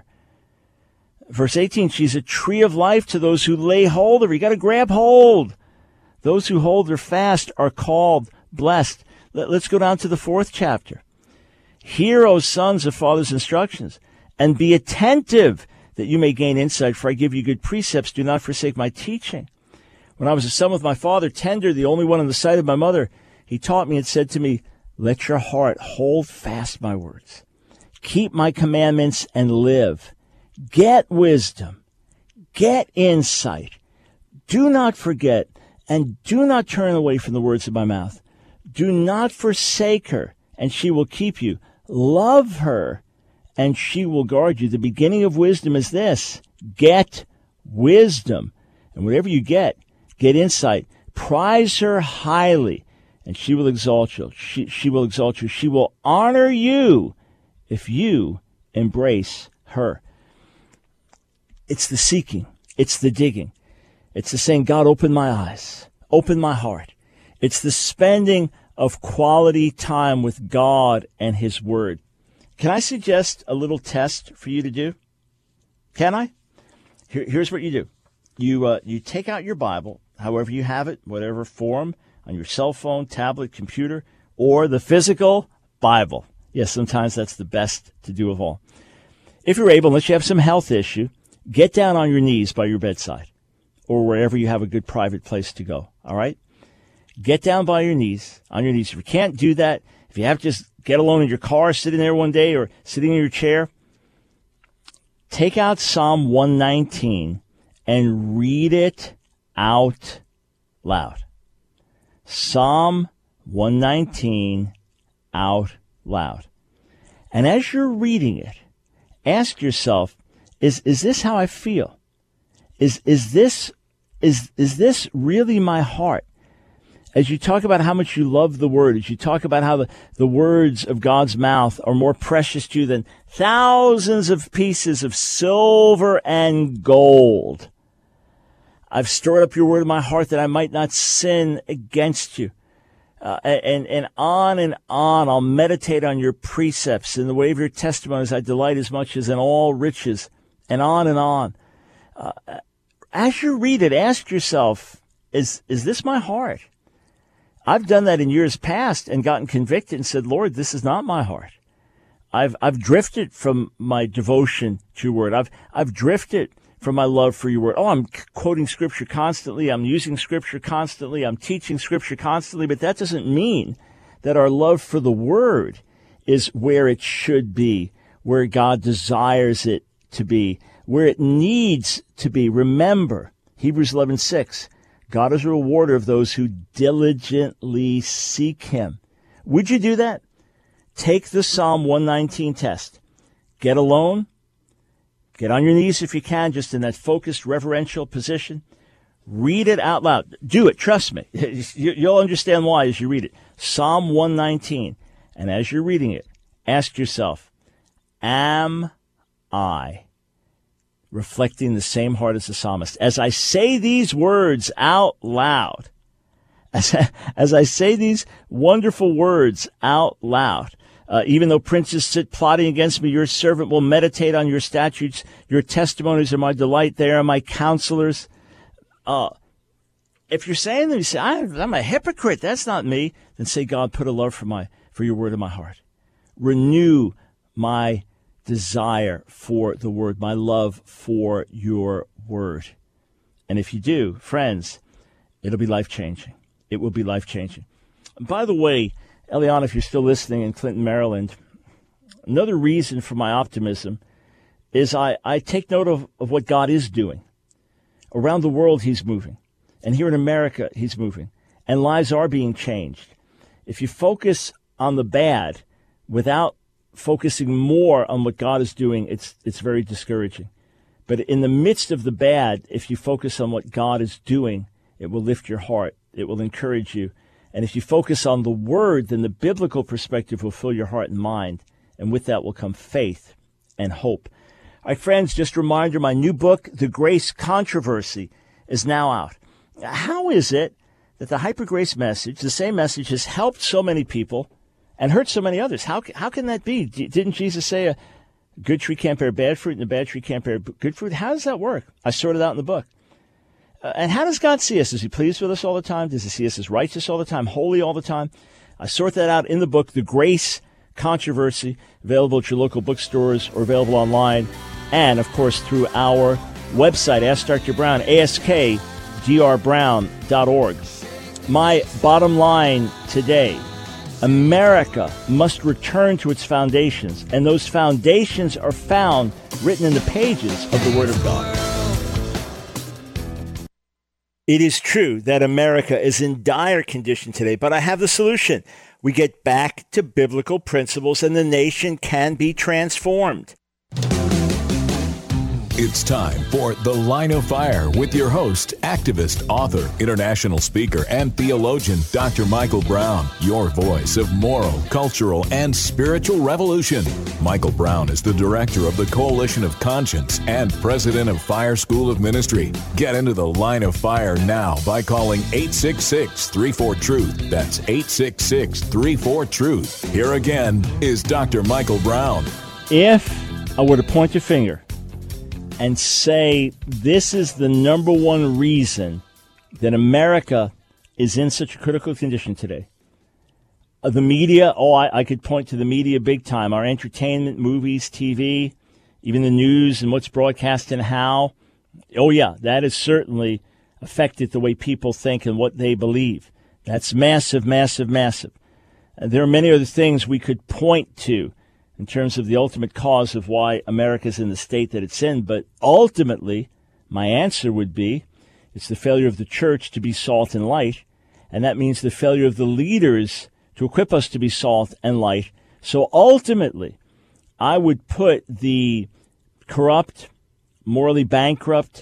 Verse eighteen, she's a tree of life to those who lay hold of her. You got to grab hold. Those who hold her fast are called blessed. Let's go down to the fourth chapter. Hear, O sons, of father's instructions, and be attentive that you may gain insight, for I give you good precepts. Do not forsake my teaching. When I was a son with my father, tender, the only one in the sight of my mother, he taught me and said to me, let your heart hold fast my words. Keep my commandments and live. Get wisdom. Get insight. Do not forget, and do not turn away from the words of my mouth. Do not forsake her, and she will keep you. Love her, and she will guard you. The beginning of wisdom is this: get wisdom. And whatever you get, get insight. Prize her highly, and she will exalt you. She, she will exalt you. She will honor you if you embrace her. It's the seeking. It's the digging. It's the saying, God, open my eyes. Open my heart. It's the spending of quality time with God and his word. Can I suggest a little test for you to do? Can I? Here, here's what you do. You uh, you take out your Bible, however you have it, whatever form, on your cell phone, tablet, computer, or the physical Bible. Yes, sometimes that's the best to do of all. If you're able, unless you have some health issue, get down on your knees by your bedside or wherever you have a good private place to go, all right? Get down by your knees, on your knees. If you can't do that, if you have to just get alone in your car, sitting there one day, or sitting in your chair, take out Psalm one nineteen and read it out loud. Psalm one nineteen out loud. And as you're reading it, ask yourself, is is this how I feel? Is is this is is this really my heart? As you talk about how much you love the word, as you talk about how the, the words of God's mouth are more precious to you than thousands of pieces of silver and gold. I've stored up your word in my heart that I might not sin against you. Uh, and, and on and on, I'll meditate on your precepts. In the way of your testimonies, I delight as much as in all riches, and on and on. Uh, as you read it, ask yourself, is, is this my heart? I've done that in years past and gotten convicted and said, Lord, this is not my heart. I've, I've drifted from my devotion to your word. I've, I've drifted from my love for your word. Oh, I'm quoting scripture constantly. I'm using scripture constantly. I'm teaching scripture constantly. But that doesn't mean that our love for the word is where it should be, where God desires it to be, where it needs to be. Remember, Hebrews eleven six, God is a rewarder of those who diligently seek him. Would you do that? Take the Psalm one nineteen test. Get alone. Get on your knees if you can, just in that focused, reverential position. Read it out loud. Do it. Trust me. You'll understand why as you read it. Psalm one nineteen. And as you're reading it, ask yourself, am I reflecting the same heart as the psalmist? As I say these words out loud, as I, as I say these wonderful words out loud, Uh, even though princes sit plotting against me, your servant will meditate on your statutes. Your testimonies are my delight. They are my counselors. Uh, if you're saying them, you say, I'm a hypocrite. That's not me. Then say, God, put a love for my for your word in my heart. Renew my desire for the word, my love for your word. And if you do, friends, it'll be life-changing. It will be life-changing. By the way, Eliana, if you're still listening in Clinton, Maryland, another reason for my optimism is I, I take note of, of what God is doing. Around the world, he's moving. And here in America, he's moving. And lives are being changed. If you focus on the bad without focusing more on what God is doing, it's it's very discouraging. But in the midst of the bad, if you focus on what God is doing, it will lift your heart. It will encourage you. And if you focus on the word, then the biblical perspective will fill your heart and mind. And with that will come faith and hope. All right, friends, just a reminder, my new book, The Grace Controversy, is now out. How is it that the Hyper Grace message, the same message, has helped so many people and hurt so many others? How, how can that be? Didn't Jesus say a good tree can't bear bad fruit and a bad tree can't bear good fruit? How does that work? I sorted it out in the book. Uh, and how does God see us? Is he pleased with us all the time? Does he see us as righteous all the time, holy all the time? I sort that out in the book, The Grace Controversy, available at your local bookstores or available online. And, of course, through our website, Ask Doctor Brown, A S K D R brown dot org. My bottom line today, America must return to its foundations. And those foundations are found written in the pages of the Word of God. It is true that America is in dire condition today, but I have the solution. We get back to biblical principles and the nation can be transformed. It's time for The Line of Fire with your host, activist, author, international speaker, and theologian, Doctor Michael Brown, your voice of moral, cultural, and spiritual revolution. Michael Brown is the director of the Coalition of Conscience and president of Fire School of Ministry. Get into The Line of Fire now by calling eight six six, three four, truth. That's eight six six, three four, truth. Here again is Doctor Michael Brown. If I were to point a finger and say this is the number one reason that America is in such a critical condition today, uh, the media, oh, I, I could point to the media big time, our entertainment, movies, T V, even the news and what's broadcast and how. Oh, yeah, that has certainly affected the way people think and what they believe. That's massive, massive, massive. And there are many other things we could point to in terms of the ultimate cause of why America's in the state that it's in. But ultimately, my answer would be it's the failure of the church to be salt and light, and that means the failure of the leaders to equip us to be salt and light. So ultimately, I would put the corrupt, morally bankrupt,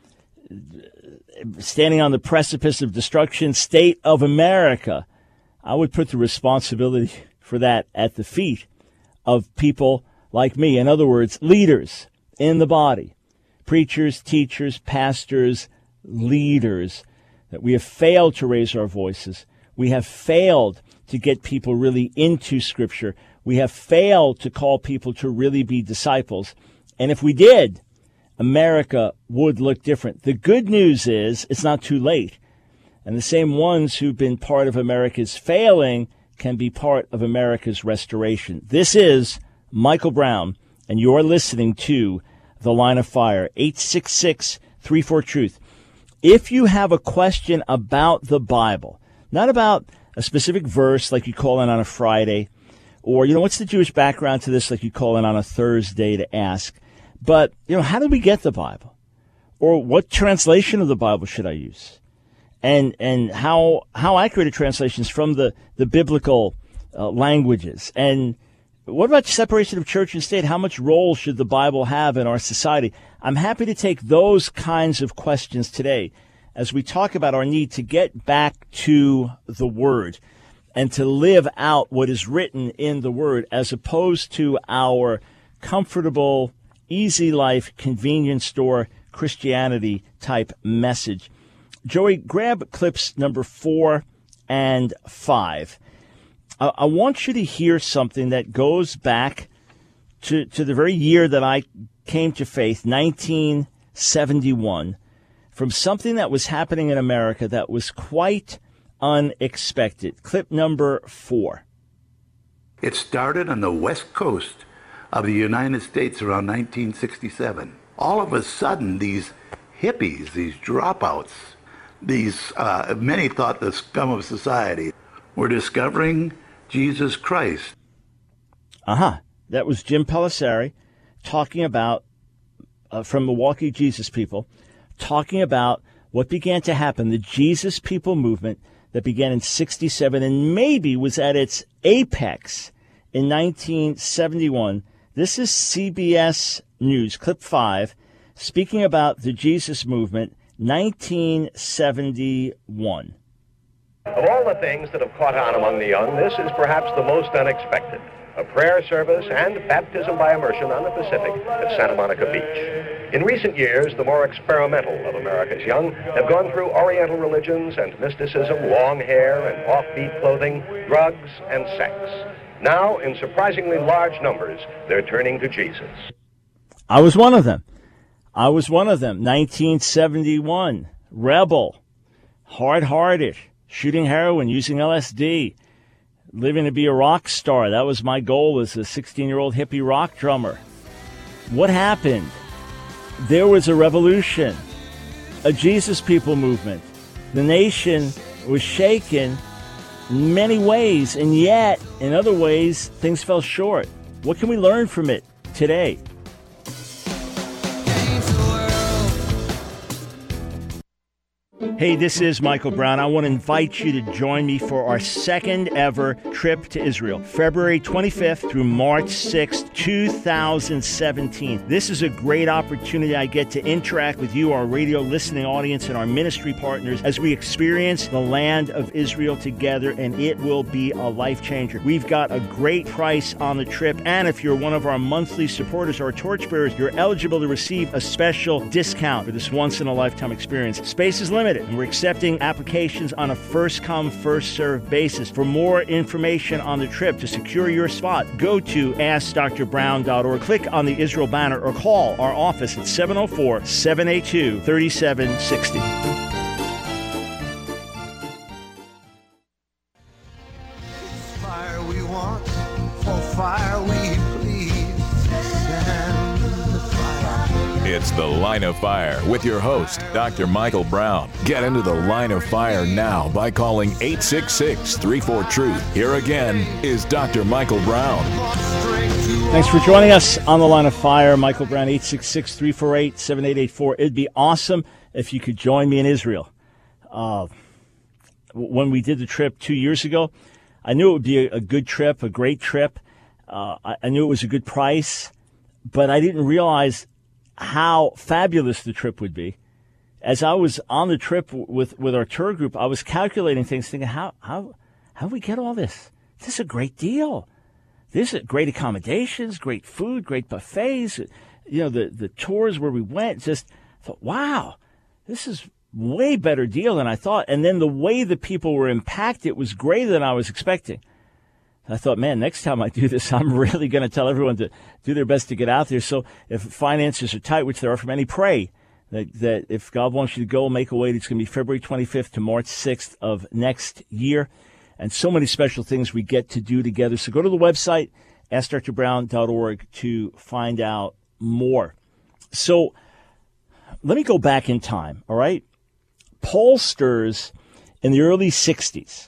standing on the precipice of destruction state of America, I would put the responsibility for that at the feet of people like me. In other words, leaders in the body, preachers, teachers, pastors, leaders, that we have failed to raise our voices. We have failed to get people really into Scripture. We have failed to call people to really be disciples. And if we did, America would look different. The good news is it's not too late. And the same ones who've been part of America's failing can be part of America's restoration. This is Michael Brown, and you're listening to The Line of Fire, eight six six, three four, truth. If you have a question about the Bible, not about a specific verse like you call in on a Friday, or, you know, what's the Jewish background to this like you call in on a Thursday to ask, but, you know, how did we get the Bible? Or what translation of the Bible should I use? And and how how accurate are translations from the, the biblical uh, languages? And what about separation of church and state? How much role should the Bible have in our society? I'm happy to take those kinds of questions today as we talk about our need to get back to the Word and to live out what is written in the Word as opposed to our comfortable, easy life, convenience store, Christianity type message. Joey, grab clips number four and five. I, I want you to hear something that goes back to, to the very year that I came to faith, nineteen seventy-one, from something that was happening in America that was quite unexpected. Clip number four. It started on the west coast of the United States around nineteen sixty-seven. All of a sudden, these hippies, these dropouts, these, uh, many thought the scum of society, were discovering Jesus Christ. Uh-huh. That was Jim Pelissari talking about, uh, from Milwaukee Jesus People, talking about what began to happen, the Jesus People movement that began in sixty-seven and maybe was at its apex in nineteen seventy-one. This is C B S News, clip five, speaking about the Jesus movement, nineteen seventy-one. Of all the things that have caught on among the young, this is perhaps the most unexpected. A prayer service and baptism by immersion on the Pacific at Santa Monica Beach. In recent years, the more experimental of America's young have gone through Oriental religions and mysticism, long hair and offbeat clothing, drugs and sex. Now, in surprisingly large numbers, they're turning to Jesus. I was one of them. I was one of them. nineteen seventy-one, rebel, hard-hearted, shooting heroin, using L S D, living to be a rock star. That was my goal as a sixteen-year-old hippie rock drummer. What happened? There was a revolution, a Jesus People movement. The nation was shaken in many ways, and yet, in other ways, things fell short. What can we learn from it today? Hey, this is Michael Brown. I want to invite you to join me for our second ever trip to Israel, February twenty-fifth through March sixth, two thousand seventeen. This is a great opportunity. I get to interact with you, our radio listening audience, and our ministry partners as we experience the land of Israel together, and it will be a life changer. We've got a great price on the trip, and if you're one of our monthly supporters, our torchbearers, you're eligible to receive a special discount for this once-in-a-lifetime experience. Space is limited, and we're accepting applications on a first-come, first-served basis. For more information on the trip, to secure your spot, go to ask dr brown dot org, click on the Israel banner, or call our office at seven oh four, seven eight two, three seven six oh. Fire we want, for fire we please. Stand in the fire. It's The Line of Fire with your host, Doctor Michael Brown. Get into the Line of Fire now by calling eight six six, three four, truth. Here again is Doctor Michael Brown. Thanks for joining us on The Line of Fire. Michael Brown, eight six six, three four eight, seven eight eight four. It'd be awesome if you could join me in Israel. Uh, when we did the trip two years ago, I knew it would be a, a good trip, a great trip. Uh, I, I knew it was a good price, but I didn't realize how fabulous the trip would be. As I was on the trip with, with our tour group, I was calculating things, thinking, how how how do we get all this? This is a great deal. This is great accommodations, great food, great buffets. You know, the, the tours where we went, just thought, wow, this is way better deal than I thought. And then the way the people were impacted was greater than I was expecting. I thought, man, next time I do this, I'm really going to tell everyone to do their best to get out there. So if finances are tight, which there are for many, pray that, that if God wants you to go, make a way. It's going to be February twenty-fifth to March sixth of next year. And so many special things we get to do together. So go to the website, ask dr brown dot org, to find out more. So let me go back in time, all right? Pollsters in the early sixties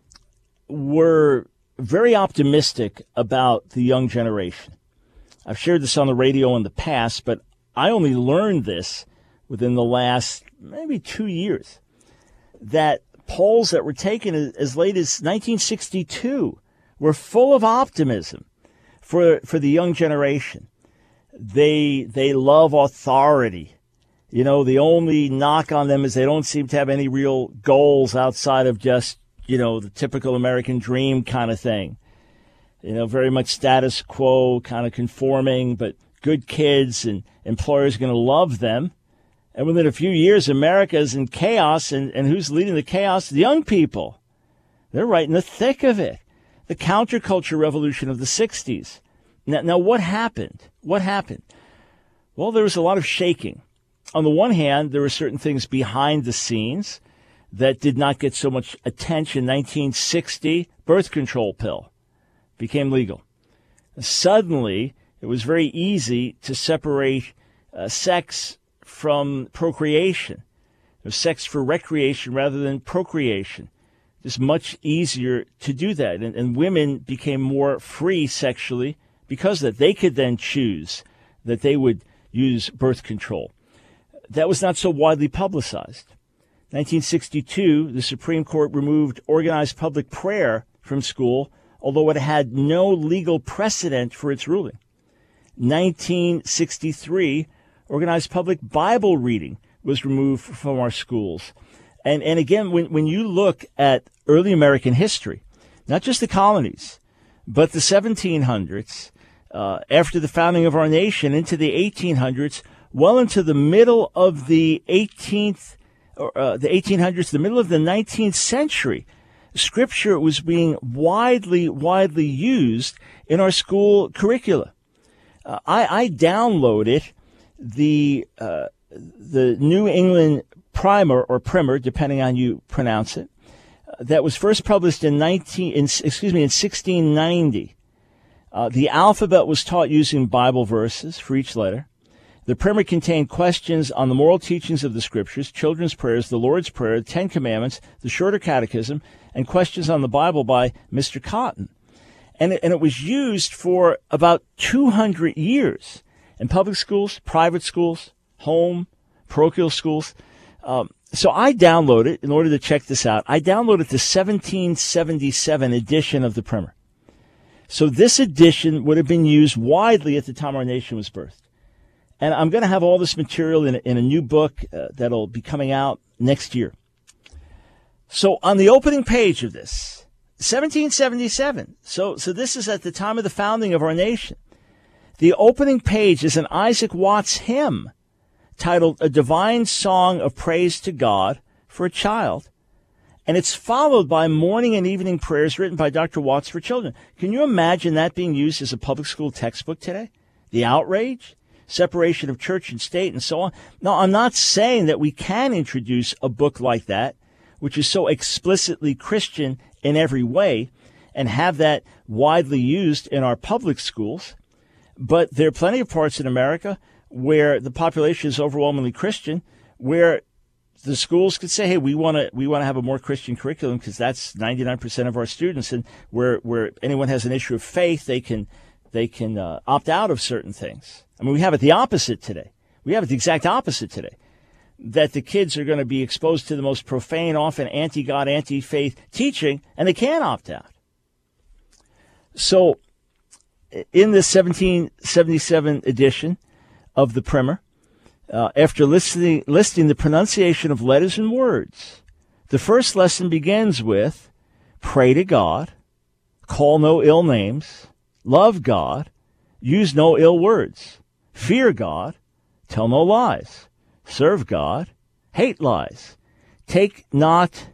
were very optimistic about the young generation. I've shared this on the radio in the past, but I only learned this within the last maybe two years, that polls that were taken as late as nineteen sixty-two were full of optimism for for the young generation. They they love authority. You know, the only knock on them is they don't seem to have any real goals outside of just, you know, the typical American dream kind of thing. You know, very much status quo, kind of conforming, but good kids, and employers are going to love them. And within a few years, America is in chaos, and, and who's leading the chaos? The young people. They're right in the thick of it. The counterculture revolution of the sixties. Now, now what happened? What happened? Well, there was a lot of shaking. On the one hand, there were certain things behind the scenes that did not get so much attention. nineteen sixty, birth control pill became legal. Suddenly, it was very easy to separate uh, sex from procreation. It was sex for recreation rather than procreation. It's much easier to do that. And, and women became more free sexually because of that. They could then choose that they would use birth control. That was not so widely publicized. nineteen sixty-two, the Supreme Court removed organized public prayer from school, although it had no legal precedent for its ruling. nineteen sixty-three, organized public Bible reading was removed from our schools. And and again, when, when you look at early American history, not just the colonies, but the seventeen hundreds, uh, after the founding of our nation, into the eighteen hundreds, well into the middle of the eighteenth, or uh, the eighteen hundreds, the middle of the nineteenth century, Scripture was being widely, widely used in our school curricula. Uh, I, I downloaded the uh, the New England Primer or Primer, depending on you pronounce it, uh, that was first published in nineteen, in, excuse me, in sixteen ninety. Uh, the alphabet was taught using Bible verses for each letter. The primer contained questions on the moral teachings of the Scriptures, children's prayers, the Lord's Prayer, the Ten Commandments, the Shorter Catechism, and questions on the Bible by Mister Cotton. And it, and it was used for about two hundred years in public schools, private schools, home, parochial schools. Um, so I downloaded, in order to check this out, I downloaded the seventeen seventy-seven edition of the Primer. So this edition would have been used widely at the time our nation was birthed. And I'm going to have all this material in a, in a new book uh, that'll be coming out next year. So on the opening page of this, seventeen seventy-seven, so so this is at the time of the founding of our nation. The opening page is an Isaac Watts hymn titled A Divine Song of Praise to God for a Child. And it's followed by morning and evening prayers written by Doctor Watts for children. Can you imagine that being used as a public school textbook today? The outrage, separation of church and state, and so on. Now, I'm not saying that we can introduce a book like that, which is so explicitly Christian in every way, and have that widely used in our public schools. But there are plenty of parts in America where the population is overwhelmingly Christian, where the schools could say, hey, we want to we want to have a more Christian curriculum because that's ninety-nine percent of our students. And where where anyone has an issue of faith, they can they can uh, opt out of certain things. I mean, we have it the opposite today. We have it the exact opposite today, that the kids are going to be exposed to the most profane, often anti-God, anti-faith teaching, and they can't opt out. So in this seventeen seventy-seven edition of the Primer, Uh, after listening, listing the pronunciation of letters and words, the first lesson begins with, pray to God, call no ill names, love God, use no ill words, fear God, tell no lies, serve God, hate lies, take not,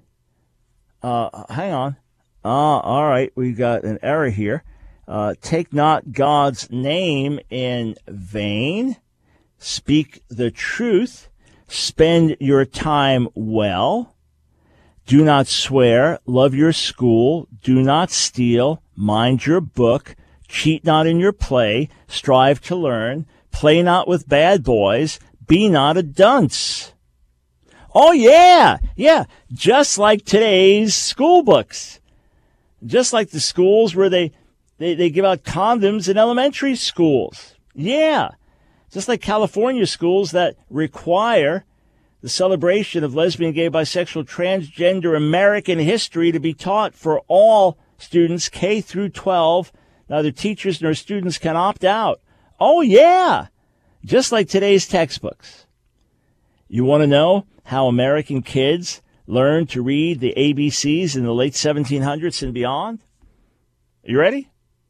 uh, hang on, uh, all right, we got an error here, uh, take not God's name in vain, speak the truth, spend your time well, do not swear, love your school, do not steal, mind your book, cheat not in your play, strive to learn, play not with bad boys, be not a dunce. Oh, yeah, yeah, just like today's school books. Just like the schools where they, they, they give out condoms in elementary schools. Yeah. Just like California schools that require the celebration of lesbian, gay, bisexual, transgender American history to be taught for all students, K through twelve. Neither teachers nor students can opt out. Oh, yeah, just like today's textbooks. You want to know how American kids learned to read the A B Cs in the late seventeen hundreds and beyond? You ready?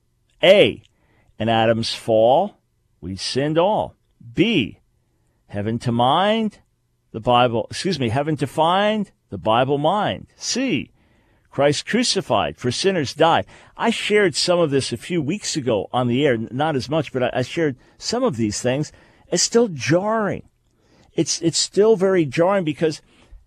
A, in Adam's fall, we sinned all. B, heaven to mind, the Bible, excuse me, heaven to find, the Bible mind. C, Christ crucified, for sinners died. I shared some of this a few weeks ago on the air, not as much, but I, I shared some of these things. It's still jarring. It's, it's still very jarring because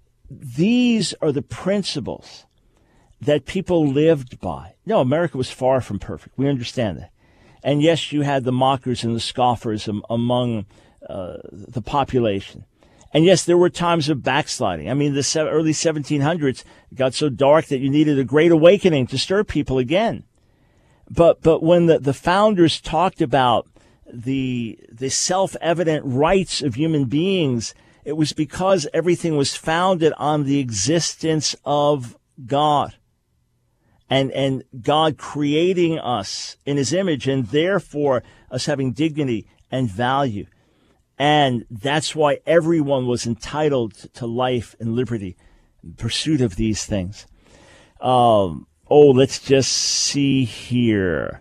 these are the principles that people lived by. No, America was far from perfect. We understand that. And yes, you had the mockers and the scoffers am, among uh, the population. And yes, there were times of backsliding. I mean, the se- early seventeen hundreds got so dark that you needed a great awakening to stir people again. But but when the, the founders talked about the the self-evident rights of human beings, it was because everything was founded on the existence of God. And and God creating us in his image, and therefore us having dignity and value. And that's why everyone was entitled to life and liberty in pursuit of these things. Um, oh, let's just see here.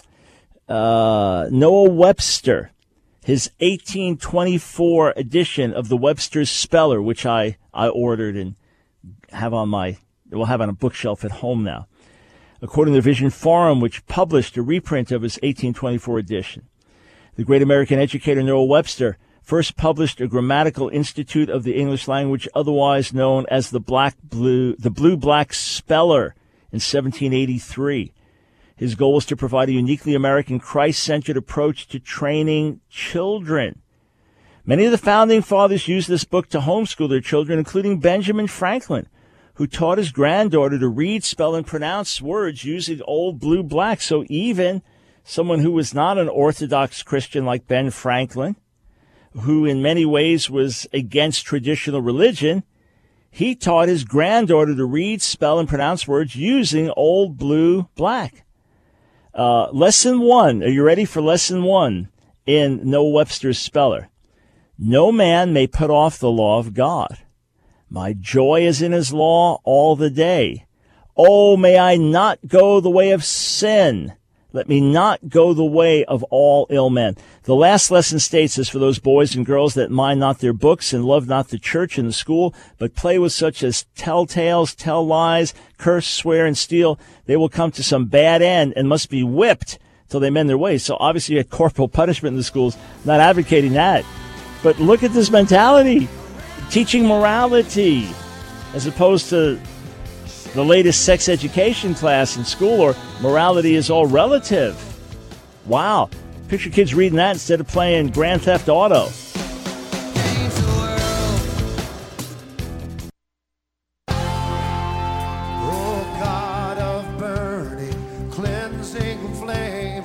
Uh, Noah Webster, his eighteen twenty-four edition of the Webster's Speller, which I, I ordered and have on my, will have on a bookshelf at home now. According to the Vision Forum, which published a reprint of his eighteen twenty-four edition. The great American educator Noah Webster first published a grammatical institute of the English language, otherwise known as the Black Blue, the Blue Black Speller, in seventeen eighty-three. His goal was to provide a uniquely American, Christ-centered approach to training children. Many of the founding fathers used this book to homeschool their children, including Benjamin Franklin, who taught his granddaughter to read, spell, and pronounce words using Old Blue Black. So even someone who was not an Orthodox Christian like Ben Franklin, who in many ways was against traditional religion, he taught his granddaughter to read, spell, and pronounce words using Old Blue Black. Uh, lesson one. Are you ready for lesson one in Noah Webster's Speller? No man may put off the law of God. My joy is in his law all the day. Oh, may I not go the way of sin. Let me not go the way of all ill men. The last lesson states this for those boys and girls that mind not their books and love not the church and the school, but play with such as tell tales, tell lies, curse, swear, and steal. They will come to some bad end and must be whipped till they mend their ways. So obviously you had corporal punishment in the schools. Not advocating that. But look at this mentality. Teaching morality as opposed to the latest sex education class in school, or morality is all relative. Wow. Picture kids reading that instead of playing Grand Theft Auto. Oh, God of burning, cleansing flame,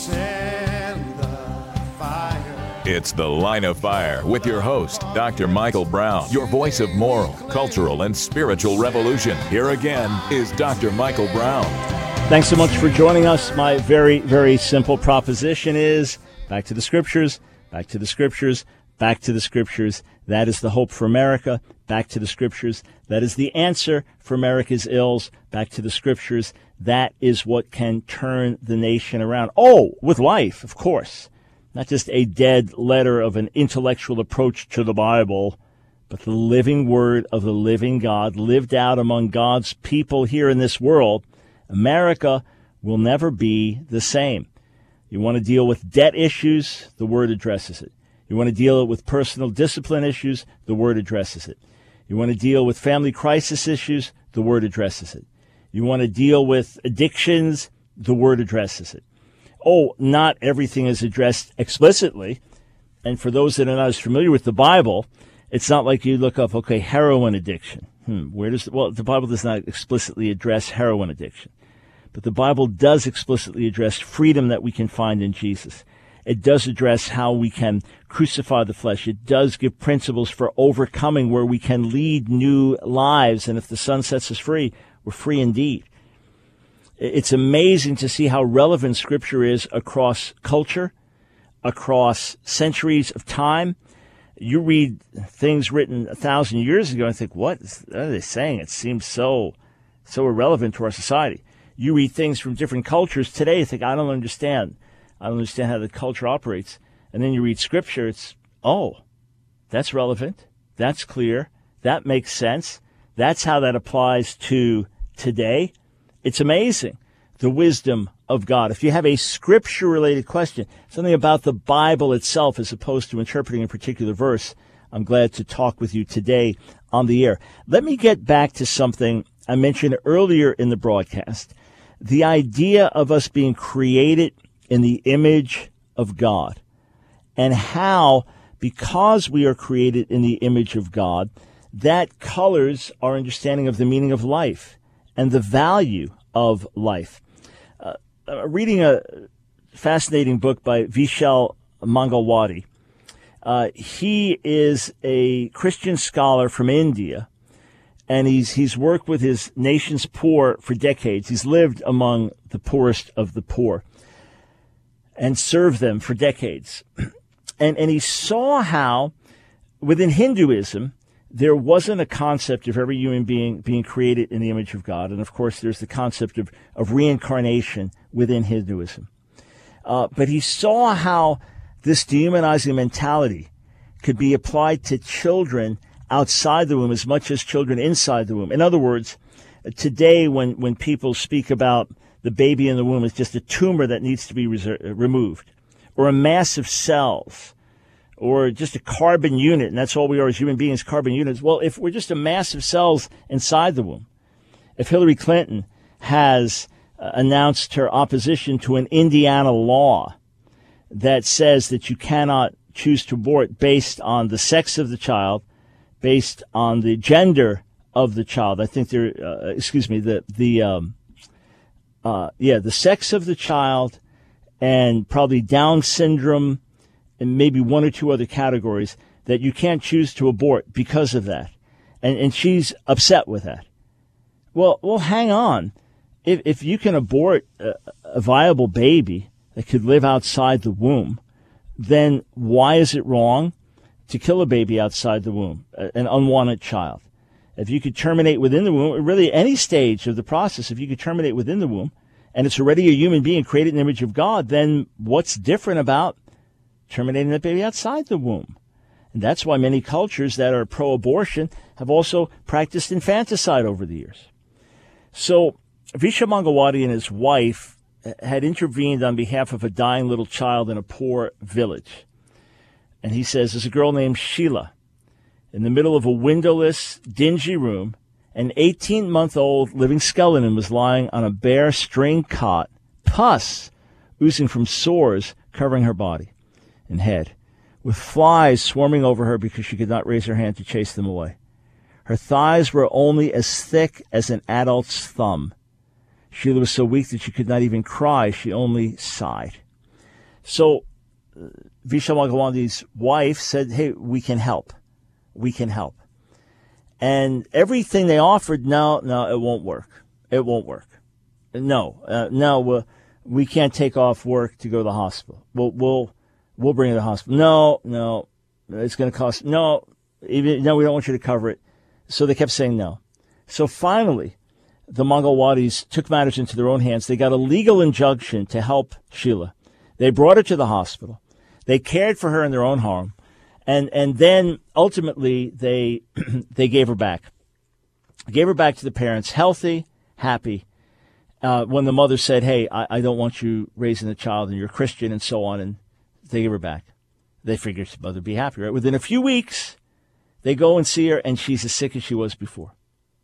send the fire. It's The Line of Fire with your host, Doctor Michael Brown, your voice of moral, cultural, and spiritual revolution. Here again is Doctor Michael Brown. Thanks so much for joining us. My very, very simple proposition is back to the scriptures, back to the scriptures, back to the scriptures. That is the hope for America. Back to the scriptures. That is the answer for America's ills. Back to the scriptures. That is what can turn the nation around. Oh, with life, of course. Not just a dead letter of an intellectual approach to the Bible, but the living word of the living God lived out among God's people here in this world. America will never be the same. You want to deal with debt issues, the word addresses it. You want to deal with personal discipline issues, the word addresses it. You want to deal with family crisis issues, the word addresses it. You want to deal with addictions, the word addresses it. Oh, not everything is addressed explicitly. And for those that are not as familiar with the Bible, it's not like you look up, okay, heroin addiction. Hmm, where does, well, the Bible does not explicitly address heroin addiction. But the Bible does explicitly address freedom that we can find in Jesus. It does address how we can crucify the flesh. It does give principles for overcoming where we can lead new lives. And if the Son sets us free, we're free indeed. It's amazing to see how relevant Scripture is across culture, across centuries of time. You read things written a thousand years ago and think, what are they saying? It seems so, so irrelevant to our society. You read things from different cultures today and think, I don't understand. I don't understand how the culture operates. And then you read Scripture, it's, oh, that's relevant. That's clear. That makes sense. That's how that applies to today. It's amazing, the wisdom of God. If you have a Scripture-related question, something about the Bible itself as opposed to interpreting a particular verse, I'm glad to talk with you today on the air. Let me get back to something I mentioned earlier in the broadcast, the idea of us being created in the image of God, and how, because we are created in the image of God, that colors our understanding of the meaning of life and the value of life. Uh, uh, reading a fascinating book by Vishal Mangalwadi. Uh, he is a Christian scholar from India, and he's he's worked with his nation's poor for decades. He's lived among the poorest of the poor and served them for decades. And and he saw how within Hinduism, there wasn't a concept of every human being being created in the image of God. And, of course, there's the concept of, of reincarnation within Hinduism. Uh, but he saw how this dehumanizing mentality could be applied to children outside the womb as much as children inside the womb. In other words, today when, when people speak about the baby in the womb as just a tumor that needs to be reser- removed, or a mass of cells, or just a carbon unit, and that's all we are as human beings, carbon units. Well, if we're just a mass of cells inside the womb, if Hillary Clinton has uh, announced her opposition to an Indiana law that says that you cannot choose to abort based on the sex of the child, based on the gender of the child, I think there, uh, excuse me, the, the, um, uh, yeah, the sex of the child and probably Down syndrome, and maybe one or two other categories, that you can't choose to abort because of that. And, and she's upset with that. Well, well, hang on. If, if you can abort a, a viable baby that could live outside the womb, then why is it wrong to kill a baby outside the womb, an unwanted child? If you could terminate within the womb, really any stage of the process, if you could terminate within the womb, and it's already a human being created in the image of God, then what's different about terminating that baby outside the womb? And that's why many cultures that are pro-abortion have also practiced infanticide over the years. So Visha Mangawati and his wife had intervened on behalf of a dying little child in a poor village. And he says, there's a girl named Sheila. In the middle of a windowless, dingy room, an eighteen-month-old living skeleton was lying on a bare string cot, pus oozing from sores covering her body and head, with flies swarming over her because she could not raise her hand to chase them away. Her thighs were only as thick as an adult's thumb. Sheila was so weak that she could not even cry. She only sighed. So uh, Visha Mangawati's wife said, hey, we can help. We can help. And everything they offered, no, no, it won't work. It won't work. No, uh, no, we'll, we can't take off work to go to the hospital. We'll, we'll, we'll bring you to the hospital. No, no, it's going to cost, no, even, no, we don't want you to cover it. So they kept saying no. So finally, the Mangawatis took matters into their own hands. They got a legal injunction to help Sheila. They brought her to the hospital. They cared for her in their own home. And and then ultimately they they gave her back. Gave her back to the parents, healthy, happy. Uh, when the mother said, hey, I, I don't want you raising a child and you're a Christian and so on, and they gave her back. They figured the mother would be happy, right? Within a few weeks, they go and see her, and she's as sick as she was before.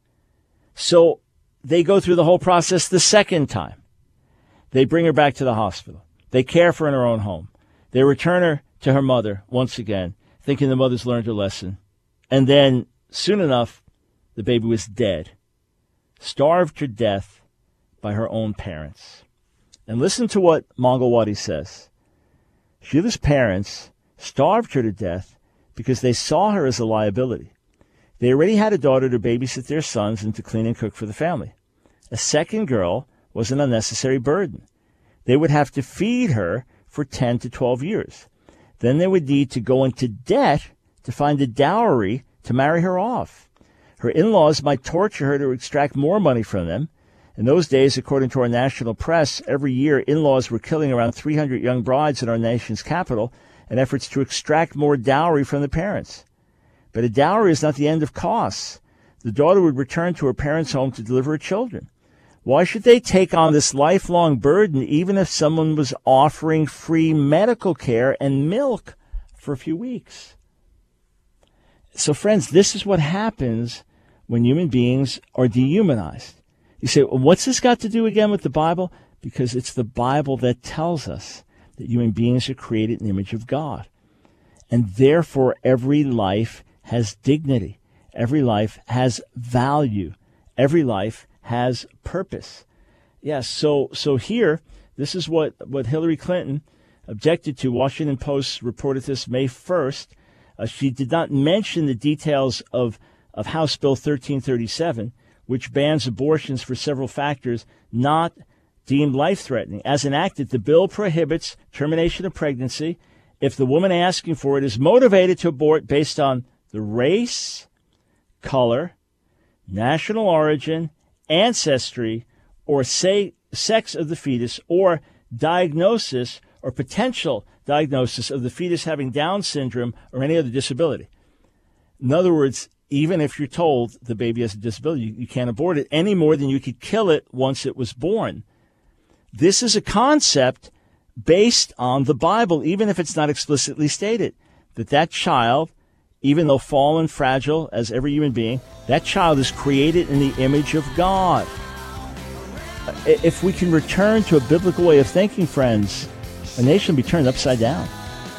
So they go through the whole process the second time. They bring her back to the hospital. They care for her in her own home. They return her to her mother once again, thinking the mother's learned her lesson. And then, soon enough, the baby was dead, starved to death by her own parents. And listen to what Mangawati says. Sheila's parents starved her to death because they saw her as a liability. They already had a daughter to babysit their sons and to clean and cook for the family. A second girl was an unnecessary burden. They would have to feed her for ten to twelve years. Then they would need to go into debt to find a dowry to marry her off. Her in-laws might torture her to extract more money from them. In those days, according to our national press, every year in-laws were killing around three hundred young brides in our nation's capital in efforts to extract more dowry from the parents. But a dowry is not the end of costs. The daughter would return to her parents' home to deliver her children. Why should they take on this lifelong burden even if someone was offering free medical care and milk for a few weeks? So, friends, this is what happens when human beings are dehumanized. You say, well, what's this got to do again with the Bible? Because it's the Bible that tells us that human beings are created in the image of God. And therefore, every life has dignity. Every life has value. Every life has purpose. Yes, so so here, this is what, what Hillary Clinton objected to. Washington Post reported this May first. Uh, she did not mention the details of, of House Bill thirteen thirty-seven, which bans abortions for several factors not deemed life-threatening. As enacted, the bill prohibits termination of pregnancy if the woman asking for it is motivated to abort based on the race, color, national origin, ancestry, or say, sex of the fetus, or diagnosis or potential diagnosis of the fetus having Down syndrome or any other disability. In other words, even if you're told the baby has a disability, you, you can't abort it any more than you could kill it once it was born. This is a concept based on the Bible, even if it's not explicitly stated, that that child, even though fallen, fragile as every human being, that child is created in the image of God. If we can return to a biblical way of thinking, friends, a nation will be turned upside down.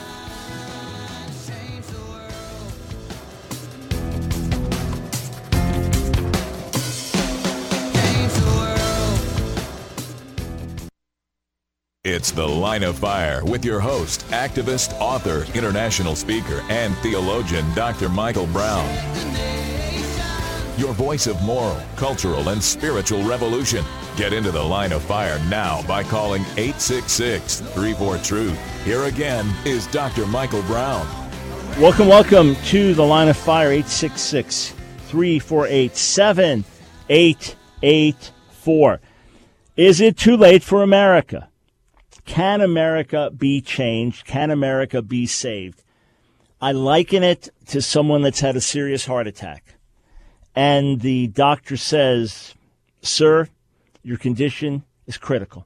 It's The Line of Fire with your host, activist, author, international speaker, and theologian, Doctor Michael Brown. your voice of moral, cultural, and spiritual revolution. Get into the Line of Fire now by calling eight six six, three four, truth. Here again is Doctor Michael Brown. Welcome, welcome to the Line of Fire, eight six six, three four eight, seven eight eight four. Is it too late for America? Can America be changed? Can America be saved? I liken it to someone that's had a serious heart attack. And the doctor says, sir, your condition is critical.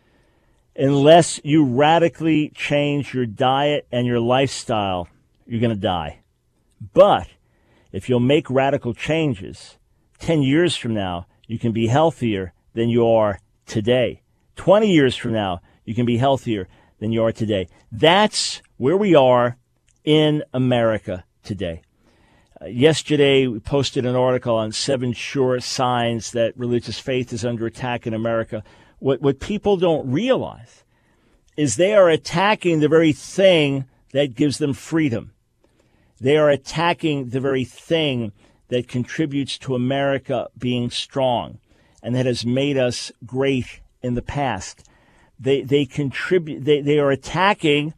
Unless you radically change your diet and your lifestyle, you're going to die. But if you'll make radical changes, ten years from now, you can be healthier than you are today. twenty years from now, you can be healthier than you are today. That's where we are in America today. Uh, yesterday, we posted an article on seven sure signs that religious faith is under attack in America. What, what people don't realize is they are attacking the very thing that gives them freedom. They are attacking the very thing that contributes to America being strong and that has made us great in the past. They they contribute. They, they are attacking.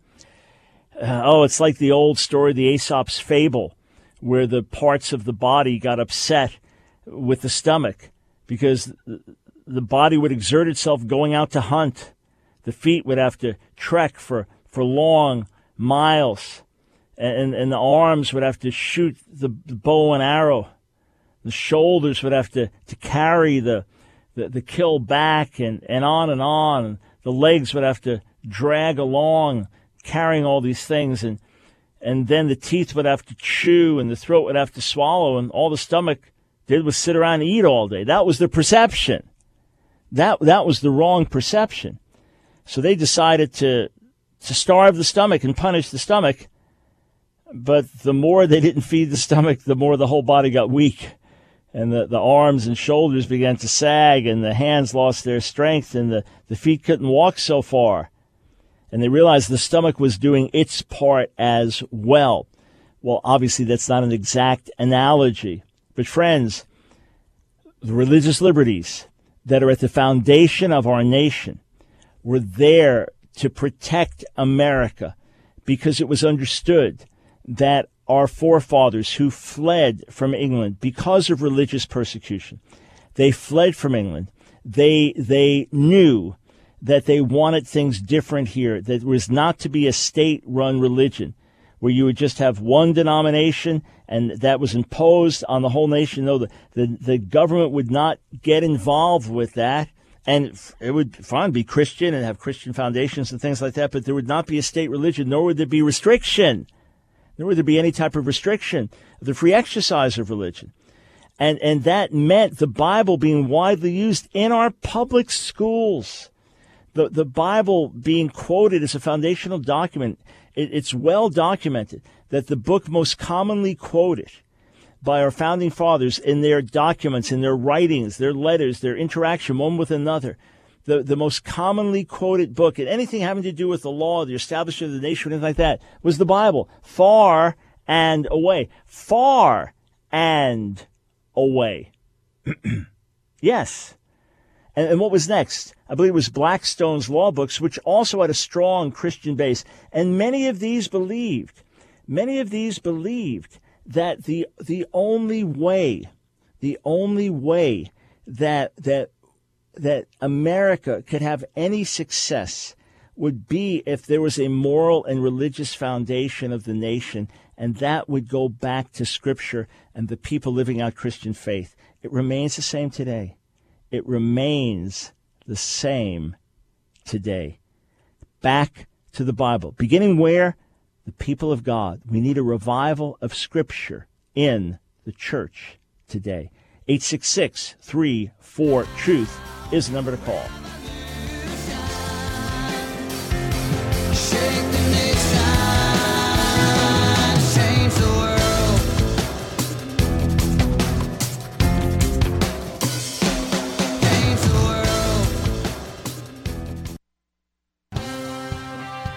Uh, oh, it's like the old story, the Aesop's fable, where the parts of the body got upset with the stomach because the body would exert itself going out to hunt. The feet would have to trek for, for long miles, and, and the arms would have to shoot the, the bow and arrow. The shoulders would have to, to carry the, the, the kill back, and, and on and on. The legs would have to drag along, carrying all these things, and and then the teeth would have to chew, and the throat would have to swallow, and all the stomach did was sit around and eat all day. That was the perception. That that was the wrong perception. So they decided to to starve the stomach and punish the stomach. But the more they didn't feed the stomach, the more the whole body got weak. And the, the arms and shoulders began to sag, and the hands lost their strength, and the, the feet couldn't walk so far. And they realized the stomach was doing its part as well. Well, obviously, that's not an exact analogy. But friends, the religious liberties that are at the foundation of our nation were there to protect America because it was understood that our forefathers who fled from England because of religious persecution, they fled from England. They they knew that they wanted things different here, that there was not to be a state-run religion where you would just have one denomination and that was imposed on the whole nation. No, the, the, the government would not get involved with that. And it would fine be Christian and have Christian foundations and things like that, but there would not be a state religion, nor would there be restriction. Nor would there be any type of restriction of the free exercise of religion. And and that meant the Bible being widely used in our public schools. The, the Bible being quoted as a foundational document. It, it's well documented that the book most commonly quoted by our founding fathers in their documents, in their writings, their letters, their interaction one with another, the, the most commonly quoted book, and anything having to do with the law, the establishment of the nation, anything like that, was the Bible. Far and away. Far and away. Yes. And, and what was next? I believe it was Blackstone's law books, which also had a strong Christian base. And many of these believed, many of these believed that the the only way, the only way that that that America could have any success would be if there was a moral and religious foundation of the nation, and that would go back to Scripture and the people living out Christian faith. It remains the same today. It remains the same today. Back to the Bible. Beginning where? The people of God. We need a revival of Scripture in the church today. eight six six, three four, truth is the number to call. Shake the nation, change the world. Change the world.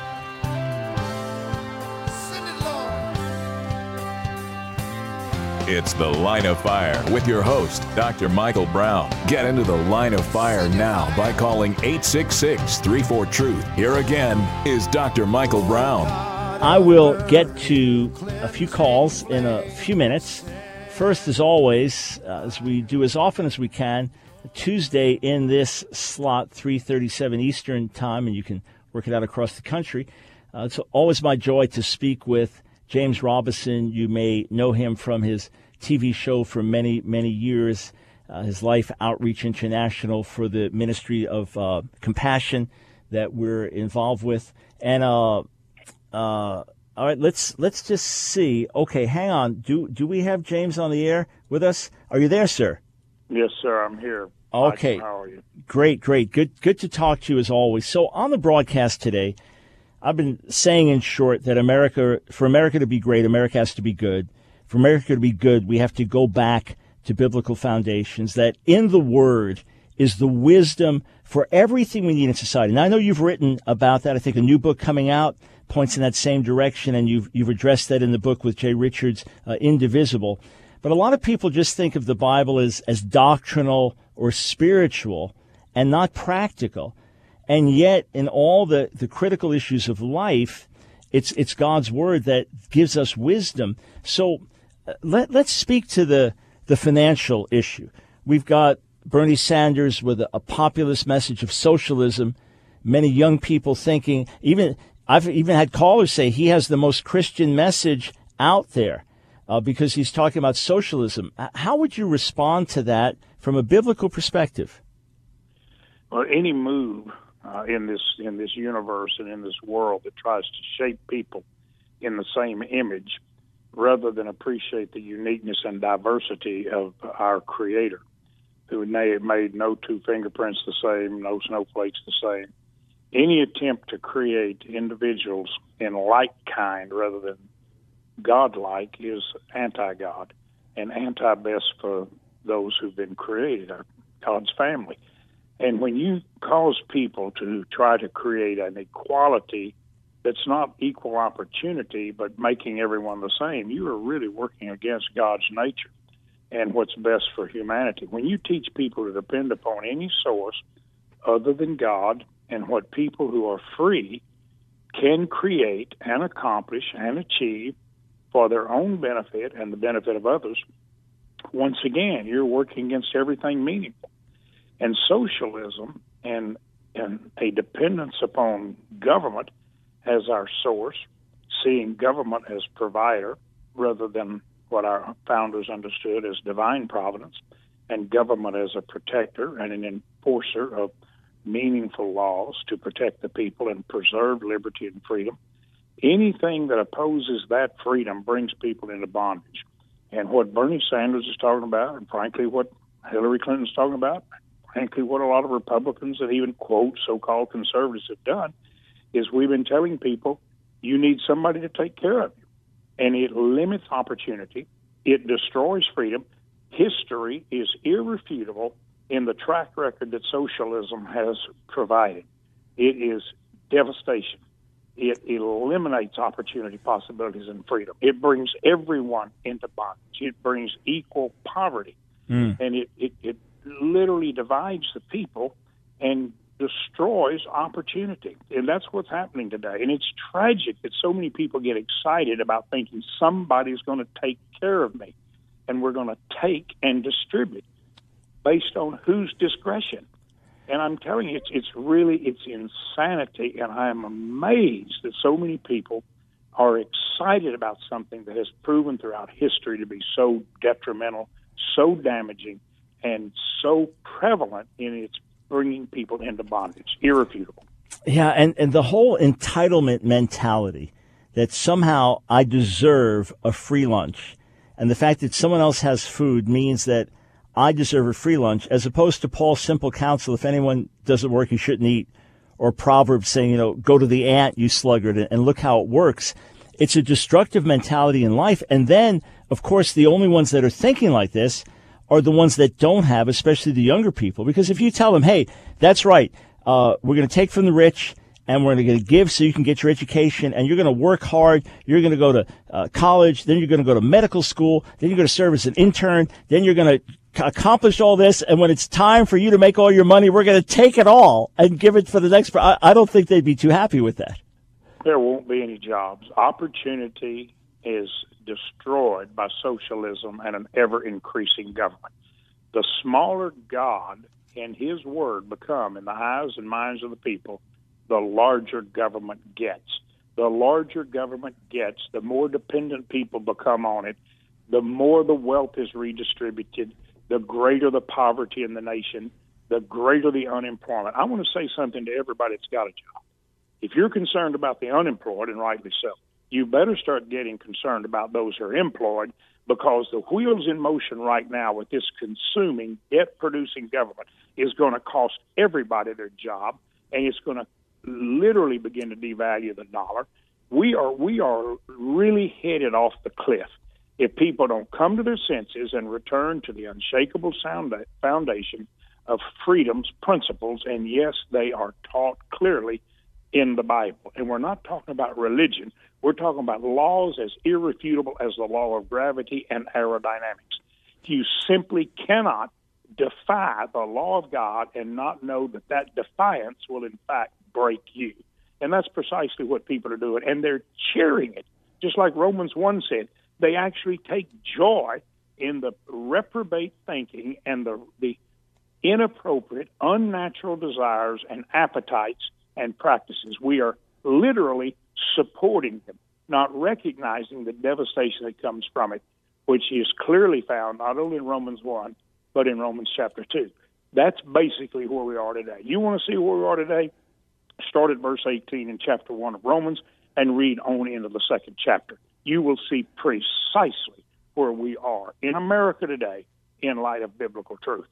Send it, Lord. It's The Line of Fire with your host, Doctor Michael Brown. Get into The Line of Fire now by calling eight six six, three four, truth. Here again is Doctor Michael Brown. I will get to a few calls in a few minutes. First, as always, uh, as we do as often as we can, Tuesday in this slot, three thirty-seven Eastern Time, and you can work it out across the country. Uh, it's always my joy to speak with James Robison. You may know him from his T V show for many, many years, uh, his Life Outreach International for the Ministry of uh, Compassion that we're involved with. And uh, uh, all right, let's let's just see. Okay, hang on. Do do we have James on the air with us? Are you there, sir? Yes, sir. I'm here. Okay. Michael, how are you? Great, great. Good, good to talk to you as always. So on the broadcast today, I've been saying in short that America, for America to be great, America has to be good. For America to be good, we have to go back to biblical foundations, that in the Word is the wisdom for everything we need in society. Now, I know you've written about that. I think a new book coming out points in that same direction, and you've, you've addressed that in the book with Jay Richards, uh, Indivisible. But a lot of people just think of the Bible as, as doctrinal or spiritual and not practical. And yet, in all the, the critical issues of life, it's it's God's Word that gives us wisdom. So uh, let, let's speak to the, the financial issue. We've got Bernie Sanders with a, a populist message of socialism, many young people thinking, even I've even had callers say he has the most Christian message out there uh, because he's talking about socialism. How would you respond to that from a biblical perspective? Well, any move uh, in this in this universe and in this world that tries to shape people in the same image rather than appreciate the uniqueness and diversity of our Creator, who made no two fingerprints the same, no snowflakes the same. Any attempt to create individuals in like kind rather than God-like is anti-God and anti-best for those who've been created, our God's family. And when you cause people to try to create an equality that's not equal opportunity but making everyone the same, you are really working against God's nature and what's best for humanity. When you teach people to depend upon any source other than God and what people who are free can create and accomplish and achieve for their own benefit and the benefit of others, once again, you're working against everything meaningful. And socialism and, and a dependence upon government as our source, seeing government as provider rather than what our founders understood as divine providence, and government as a protector and an enforcer of meaningful laws to protect the people and preserve liberty and freedom. Anything that opposes that freedom brings people into bondage. And what Bernie Sanders is talking about, and frankly what Hillary Clinton's talking about, frankly what a lot of Republicans and even, quote, so-called conservatives have done, is we've been telling people, you need somebody to take care of you. And it limits opportunity. It destroys freedom. History is irrefutable in the track record that socialism has provided. It is devastation. It eliminates opportunity, possibilities, and freedom. It brings everyone into bondage. It brings equal poverty. Mm. And it, it, it literally divides the people and destroys opportunity. And that's what's happening today. And it's tragic that so many people get excited about thinking somebody's going to take care of me and we're going to take and distribute based on whose discretion. And I'm telling you, it's, it's really, it's insanity, and I am amazed that so many people are excited about something that has proven throughout history to be so detrimental, so damaging, and so prevalent in its bringing people into bondage. Irrefutable. Yeah, and, and the whole entitlement mentality that somehow I deserve a free lunch, and the fact that someone else has food means that I deserve a free lunch, as opposed to Paul's simple counsel, if anyone doesn't work, you shouldn't eat, or Proverbs saying, you know, go to the ant, you sluggard, and look how it works. It's a destructive mentality in life. And then, of course, the only ones that are thinking like this are the ones that don't have, especially the younger people. Because if you tell them, hey, that's right, uh, we're going to take from the rich and we're going to give so you can get your education, and you're going to work hard. You're going to go to uh, college, then you're going to go to medical school, then you're going to serve as an intern, then you're going to accomplish all this, and when it's time for you to make all your money, we're going to take it all and give it for the next. I, I don't think they'd be too happy with that. There won't be any jobs. Opportunity is destroyed by socialism and an ever-increasing government. The smaller God and his word become in the eyes and minds of the people, the larger government gets. The larger government gets, the more dependent people become on it, the more the wealth is redistributed, the greater the poverty in the nation, the greater the unemployment. I want to say something to everybody that's got a job. If you're concerned about the unemployed, and rightly so, you better start getting concerned about those who are employed, because the wheels in motion right now with this consuming, debt-producing government is going to cost everybody their job, and it's going to literally begin to devalue the dollar. We are we are really headed off the cliff if people don't come to their senses and return to the unshakable sound foundation of freedom's principles. And yes, they are taught clearly in the Bible. And we're not talking about religion. We're talking about laws as irrefutable as the law of gravity and aerodynamics. You simply cannot defy the law of God and not know that that defiance will, in fact, break you. And that's precisely what people are doing. And they're cheering it. Just like Romans one said, they actually take joy in the reprobate thinking and the, the inappropriate, unnatural desires and appetites and practices. We are literally supporting them, not recognizing the devastation that comes from it, which is clearly found not only in Romans one, but in Romans chapter two. That's basically where we are today. You want to see where we are today? Start at verse eighteen in chapter one of Romans and read on into the second chapter. You will see precisely where we are in America today in light of biblical truth.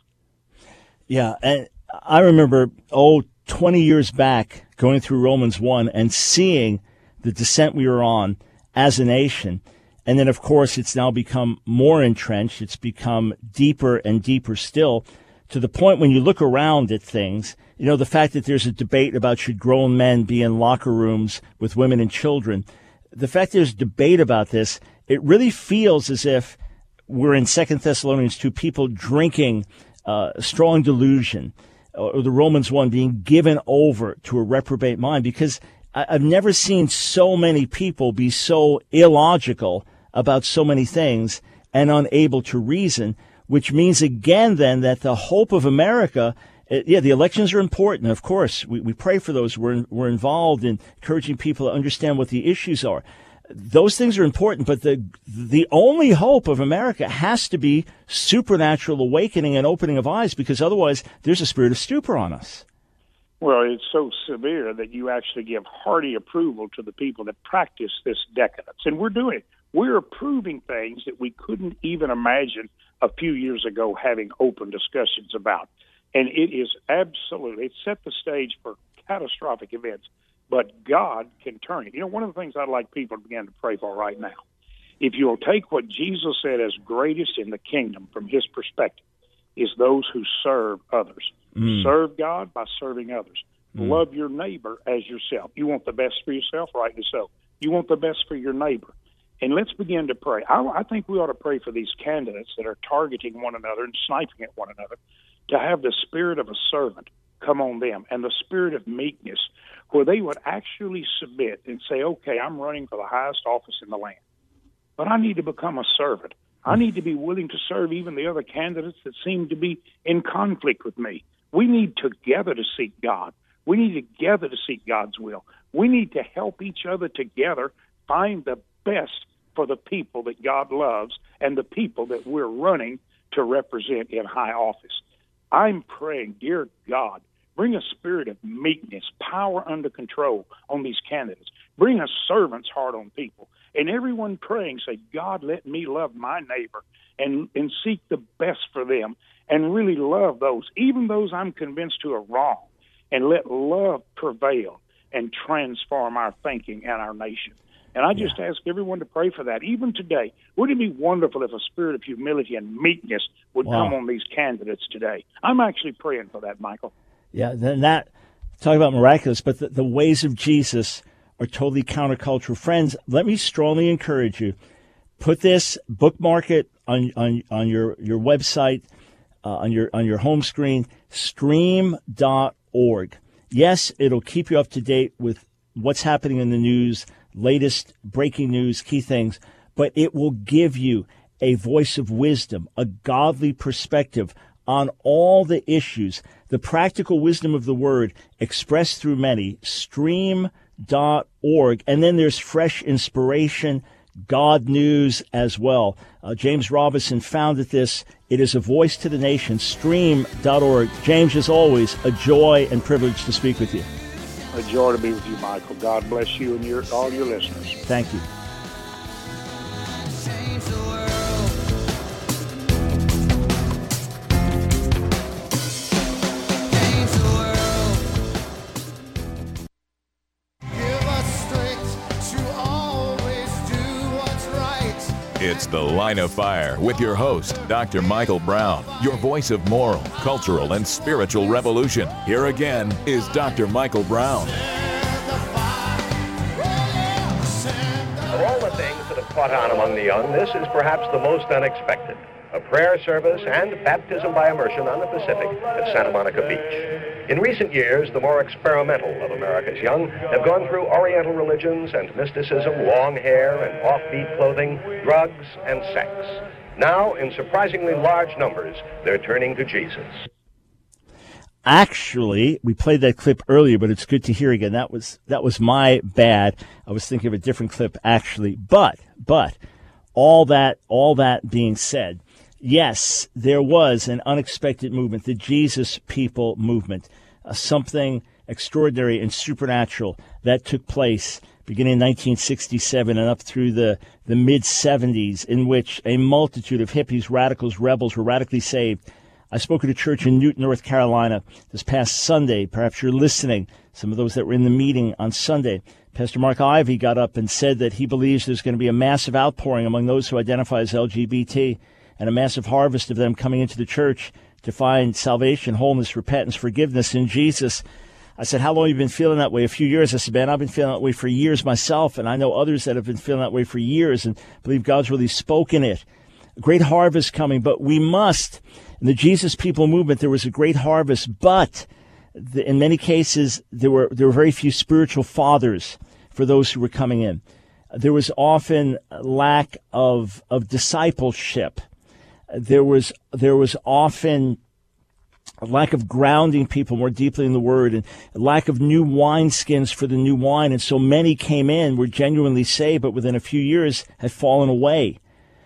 Yeah, and I remember, oh, twenty years back going through Romans one and seeing the descent we were on as a nation. And then, of course, it's now become more entrenched. It's become deeper and deeper still, to the point when you look around at things, you know, the fact that there's a debate about should grown men be in locker rooms with women and children. The fact there's debate about this, it really feels as if we're in Second Thessalonians two, people drinking uh, strong delusion, or the Romans one being given over to a reprobate mind, because I've never seen so many people be so illogical about so many things and unable to reason, which means again then that the hope of America, uh, yeah, the elections are important. Of course, we, we pray for those. We're, we're involved in encouraging people to understand what the issues are. Those things are important, but the the only hope of America has to be supernatural awakening and opening of eyes, because otherwise there's a spirit of stupor on us. Well, it's so severe that you actually give hearty approval to the people that practice this decadence. And we're doing it. We're approving things that we couldn't even imagine a few years ago having open discussions about. And it is absolutely, it set the stage for catastrophic events. But God can turn it. You know, one of the things I'd like people to begin to pray for right now, if you'll take what Jesus said as greatest in the kingdom from his perspective, is those who serve others. Mm. Serve God by serving others. Mm. Love your neighbor as yourself. You want the best for yourself, rightly so. You want the best for your neighbor. And let's begin to pray. I, I think we ought to pray for these candidates that are targeting one another and sniping at one another, to have the spirit of a servant come on them and the spirit of meekness, where they would actually submit and say, okay, I'm running for the highest office in the land, but I need to become a servant. I need to be willing to serve even the other candidates that seem to be in conflict with me. We need together to seek God. We need together to seek God's will. We need to help each other together find the best for the people that God loves and the people that we're running to represent in high office. I'm praying, dear God, bring a spirit of meekness, power under control on these candidates. Bring a servant's heart on people. And everyone praying, say, God, let me love my neighbor and, and seek the best for them and really love those, even those I'm convinced who are wrong, and let love prevail and transform our thinking and our nation. And I just yeah. ask everyone to pray for that. Even today, wouldn't it be wonderful if a spirit of humility and meekness would wow. come on these candidates today? I'm actually praying for that, Michael. Yeah, then that talk about miraculous, but the, the ways of Jesus are totally countercultural. Friends, let me strongly encourage you. Put this, bookmark it on on, on your, your website, uh, on your on your home screen, stream dot org. Yes, it'll keep you up to date with what's happening in the news, latest breaking news, key things, but it will give you a voice of wisdom, a godly perspective on all the issues, the practical wisdom of the word expressed through many, stream dot org. And then there's fresh inspiration, God news as well. Uh, James Robison founded this. It is a voice to the nation, stream dot org. James, as always, a joy and privilege to speak with you. A joy to be with you, Michael. God bless you and your all your listeners. Thank you. Change the world. Change the world. Give us strength to always do what's right. It's The Line of Fire with your host, Doctor Michael Brown, your voice of moral, cultural, and spiritual revolution. Here again is Doctor Michael Brown. Of all the things that have caught on among the young, this is perhaps the most unexpected. A prayer service and baptism by immersion on the Pacific at Santa Monica Beach. In recent years, the more experimental of America's young have gone through Oriental religions and mysticism, long hair and offbeat clothing, drugs and sex. Now, in surprisingly large numbers, they're turning to Jesus. Actually, we played that clip earlier, but it's good to hear again. That was that was my bad. I was thinking of a different clip, actually. But but all that all that being said, yes, there was an unexpected movement, the Jesus People movement, uh, something extraordinary and supernatural that took place beginning in nineteen sixty-seven and up through the, the mid-seventies, in which a multitude of hippies, radicals, rebels were radically saved. I spoke at a church in Newton, North Carolina this past Sunday. Perhaps you're listening, some of those that were in the meeting on Sunday. Pastor Mark Ivy got up and said that he believes there's going to be a massive outpouring among those who identify as L G B T and a massive harvest of them coming into the church to find salvation, wholeness, repentance, forgiveness in Jesus. I said, how long have you been feeling that way? A few years. I said, man, I've been feeling that way for years myself, and I know others that have been feeling that way for years and believe God's really spoken it. A great harvest coming, but we must. In the Jesus People movement, there was a great harvest, but the, in many cases, there were there were very few spiritual fathers for those who were coming in. There was often a lack of of discipleship. There was there was often a lack of grounding people more deeply in the Word, and a lack of new wineskins for the new wine. And so many came in, were genuinely saved, but within a few years had fallen away.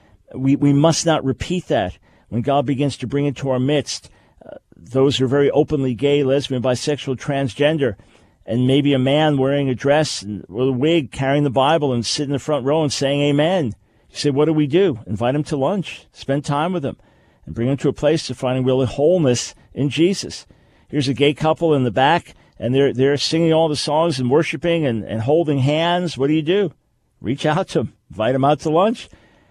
We we must not repeat that. When God begins to bring into our midst uh, those who are very openly gay, lesbian, bisexual, transgender, and maybe a man wearing a dress and, or a wig, carrying the Bible and sitting in the front row and saying amen. You say, what do we do? Invite him to lunch, spend time with him, and bring him to a place of finding real wholeness in Jesus. Here's a gay couple in the back, and they're they're singing all the songs and worshiping and, and holding hands. What do you do? Reach out to them, invite them out to lunch.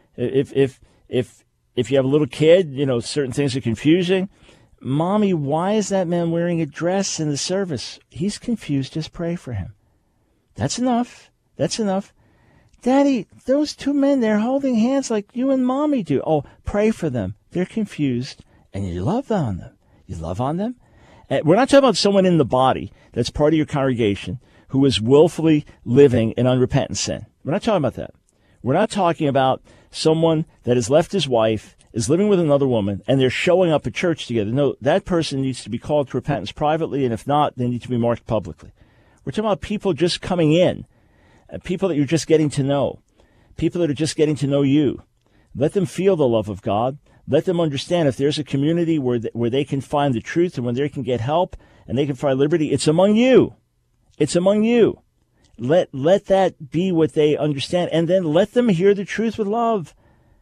If if if if you have a little kid, you know, certain things are confusing. Mommy, why is that man wearing a dress in the service? He's confused. Just pray for him. That's enough. That's enough. Daddy, those two men, they're holding hands like you and Mommy do. Oh, pray for them. They're confused, and you love on them. You love on them. And we're not talking about someone in the body that's part of your congregation who is willfully living in unrepentant sin. We're not talking about that. We're not talking about someone that has left his wife, is living with another woman, and they're showing up at church together. No, that person needs to be called to repentance privately, and if not, they need to be marked publicly. We're talking about people just coming in, uh, people that you're just getting to know, people that are just getting to know you. Let them feel the love of God. Let them understand if there's a community where th- where they can find the truth and when they can get help and they can find liberty, it's among you. It's among you. Let let that be what they understand, and then let them hear the truth with love.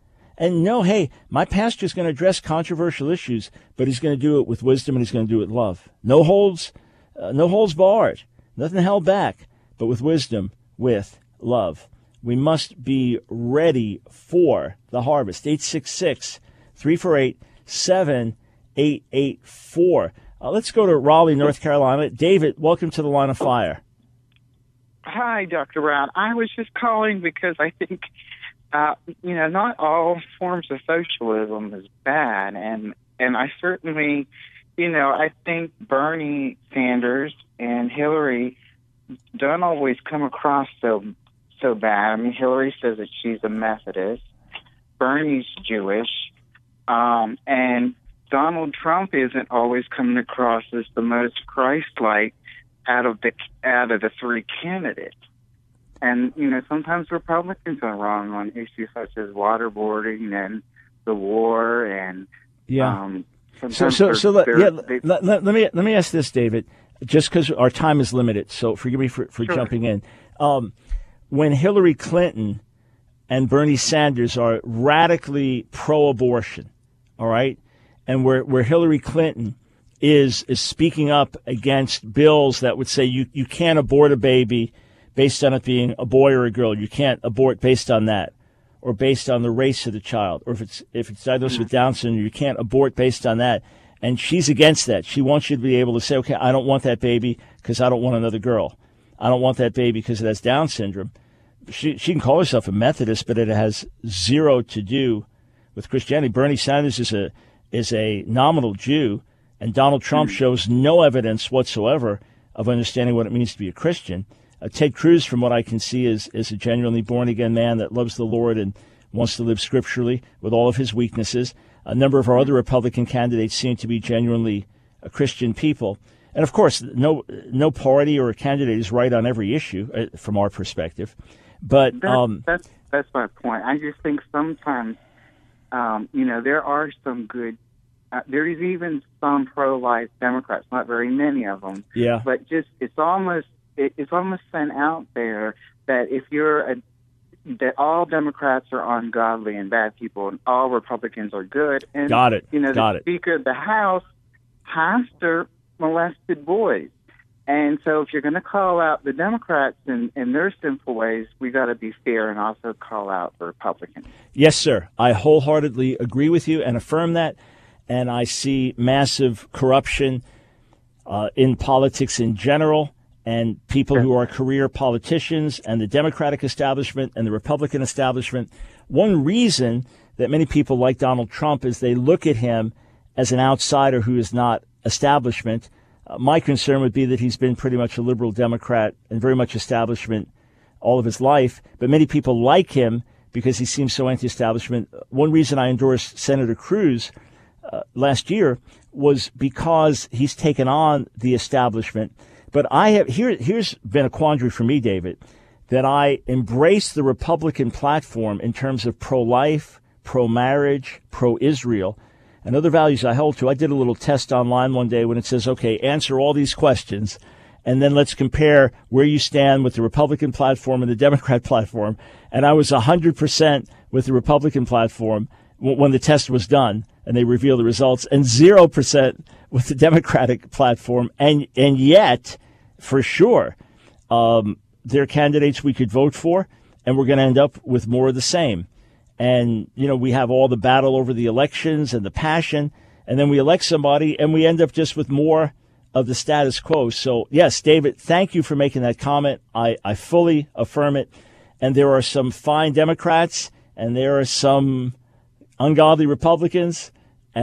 And know, hey, my pastor is going to address controversial issues, but he's going to do it with wisdom and he's going to do it with love. No holds, uh, no holds barred, nothing held back, but with wisdom, with love. We must be ready for the harvest. eight six six, three four eight, seven eight eight four. Uh, let's go to Raleigh, North Carolina. David, welcome to the Line of Fire. Hi, Doctor Brown. I was just calling because I think, uh, you know, not all forms of socialism is bad. And, and I certainly, you know, I think Bernie Sanders and Hillary don't always come across so so bad. I mean, Hillary says that she's a Methodist. Bernie's Jewish. Um, and Donald Trump isn't always coming across as the most Christ-like out of the out of the three candidates. And, you know, sometimes Republicans are wrong on issues such as waterboarding and the war and yeah. Um, so so so let, yeah, let, let, let me let me ask this, David, just because our time is limited. So forgive me for, for sure. jumping in. Um, when Hillary Clinton and Bernie Sanders are radically pro-abortion, all right, and where where Hillary Clinton is is speaking up against bills that would say you, you can't abort a baby based on it being a boy or a girl. You can't abort based on that, or based on the race of the child, or if it's if it's diagnosed mm-hmm. with Down syndrome, you can't abort based on that. And she's against that. She wants you to be able to say, okay, I don't want that baby because I don't want another girl. I don't want that baby because it has Down syndrome. She she can call herself a Methodist, but it has zero to do with Christianity. Bernie Sanders is a is a nominal Jew, and Donald Trump mm-hmm. shows no evidence whatsoever of understanding what it means to be a Christian. Uh, Ted Cruz, from what I can see, is is a genuinely born-again man that loves the Lord and wants to live scripturally with all of his weaknesses. A number of our other Republican candidates seem to be genuinely uh, Christian people. And, of course, no no party or candidate is right on every issue uh, from our perspective. But that, um, that's, that's my point. I just think sometimes, um, you know, there are some good Uh, there is even some pro-life Democrats, not very many of them. Yeah. But just it's almost it, it's almost sent out there that if you're a that all Democrats are ungodly and bad people, and all Republicans are good. And got it. You know, got the it. Speaker of the House has to molested boys, and so if you're going to call out the Democrats in, in their sinful ways, we got to be fair and also call out the Republicans. Yes, sir. I wholeheartedly agree with you and affirm that. And I see massive corruption uh, in politics in general, and people who are career politicians, and the Democratic establishment and the Republican establishment. One reason that many people like Donald Trump is they look at him as an outsider who is not establishment. Uh, my concern would be that he's been pretty much a liberal Democrat and very much establishment all of his life. But many people like him because he seems so anti-establishment. One reason I endorsed Senator Cruz Uh, last year was because he's taken on the establishment. But I have here. Here's been a quandary for me, David, that I embrace the Republican platform in terms of pro-life, pro-marriage, pro-Israel, and other values I hold to. I did a little test online one day when it says, "Okay, answer all these questions, and then let's compare where you stand with the Republican platform and the Democrat platform." And I was one hundred percent with the Republican platform when the test was done and they revealed the results, and zero percent with the Democratic platform. And and yet, for sure, um, they're candidates we could vote for, and we're going to end up with more of the same. And, you know, we have all the battle over the elections and the passion, and then we elect somebody, and we end up just with more of the status quo. So, yes, David, thank you for making that comment. I, I fully affirm it. And there are some fine Democrats, and there are some ungodly Republicans,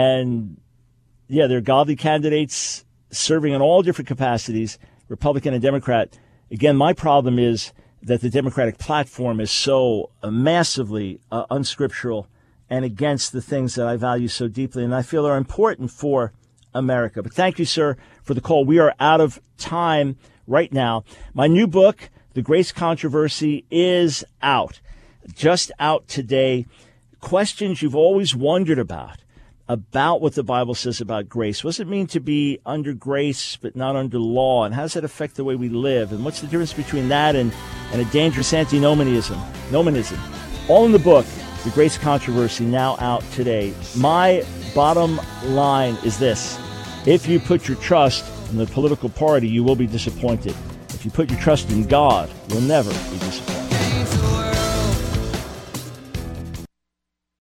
and yeah, they're godly candidates serving in all different capacities, Republican and Democrat. Again, my problem is that the Democratic platform is so uh, massively uh, unscriptural and against the things that I value so deeply and I feel are important for America. But thank you, sir, for the call. We are out of time right now. My new book, The Grace Controversy, is out, just out today. Questions you've always wondered about, about what the Bible says about grace. What does it mean to be under grace but not under law? And how does that affect the way we live? And what's the difference between that and, and a dangerous antinomianism? Nomianism. All in the book, The Grace Controversy, now out today. My bottom line is this. If you put your trust in the political party, you will be disappointed. If you put your trust in God, you'll never be disappointed.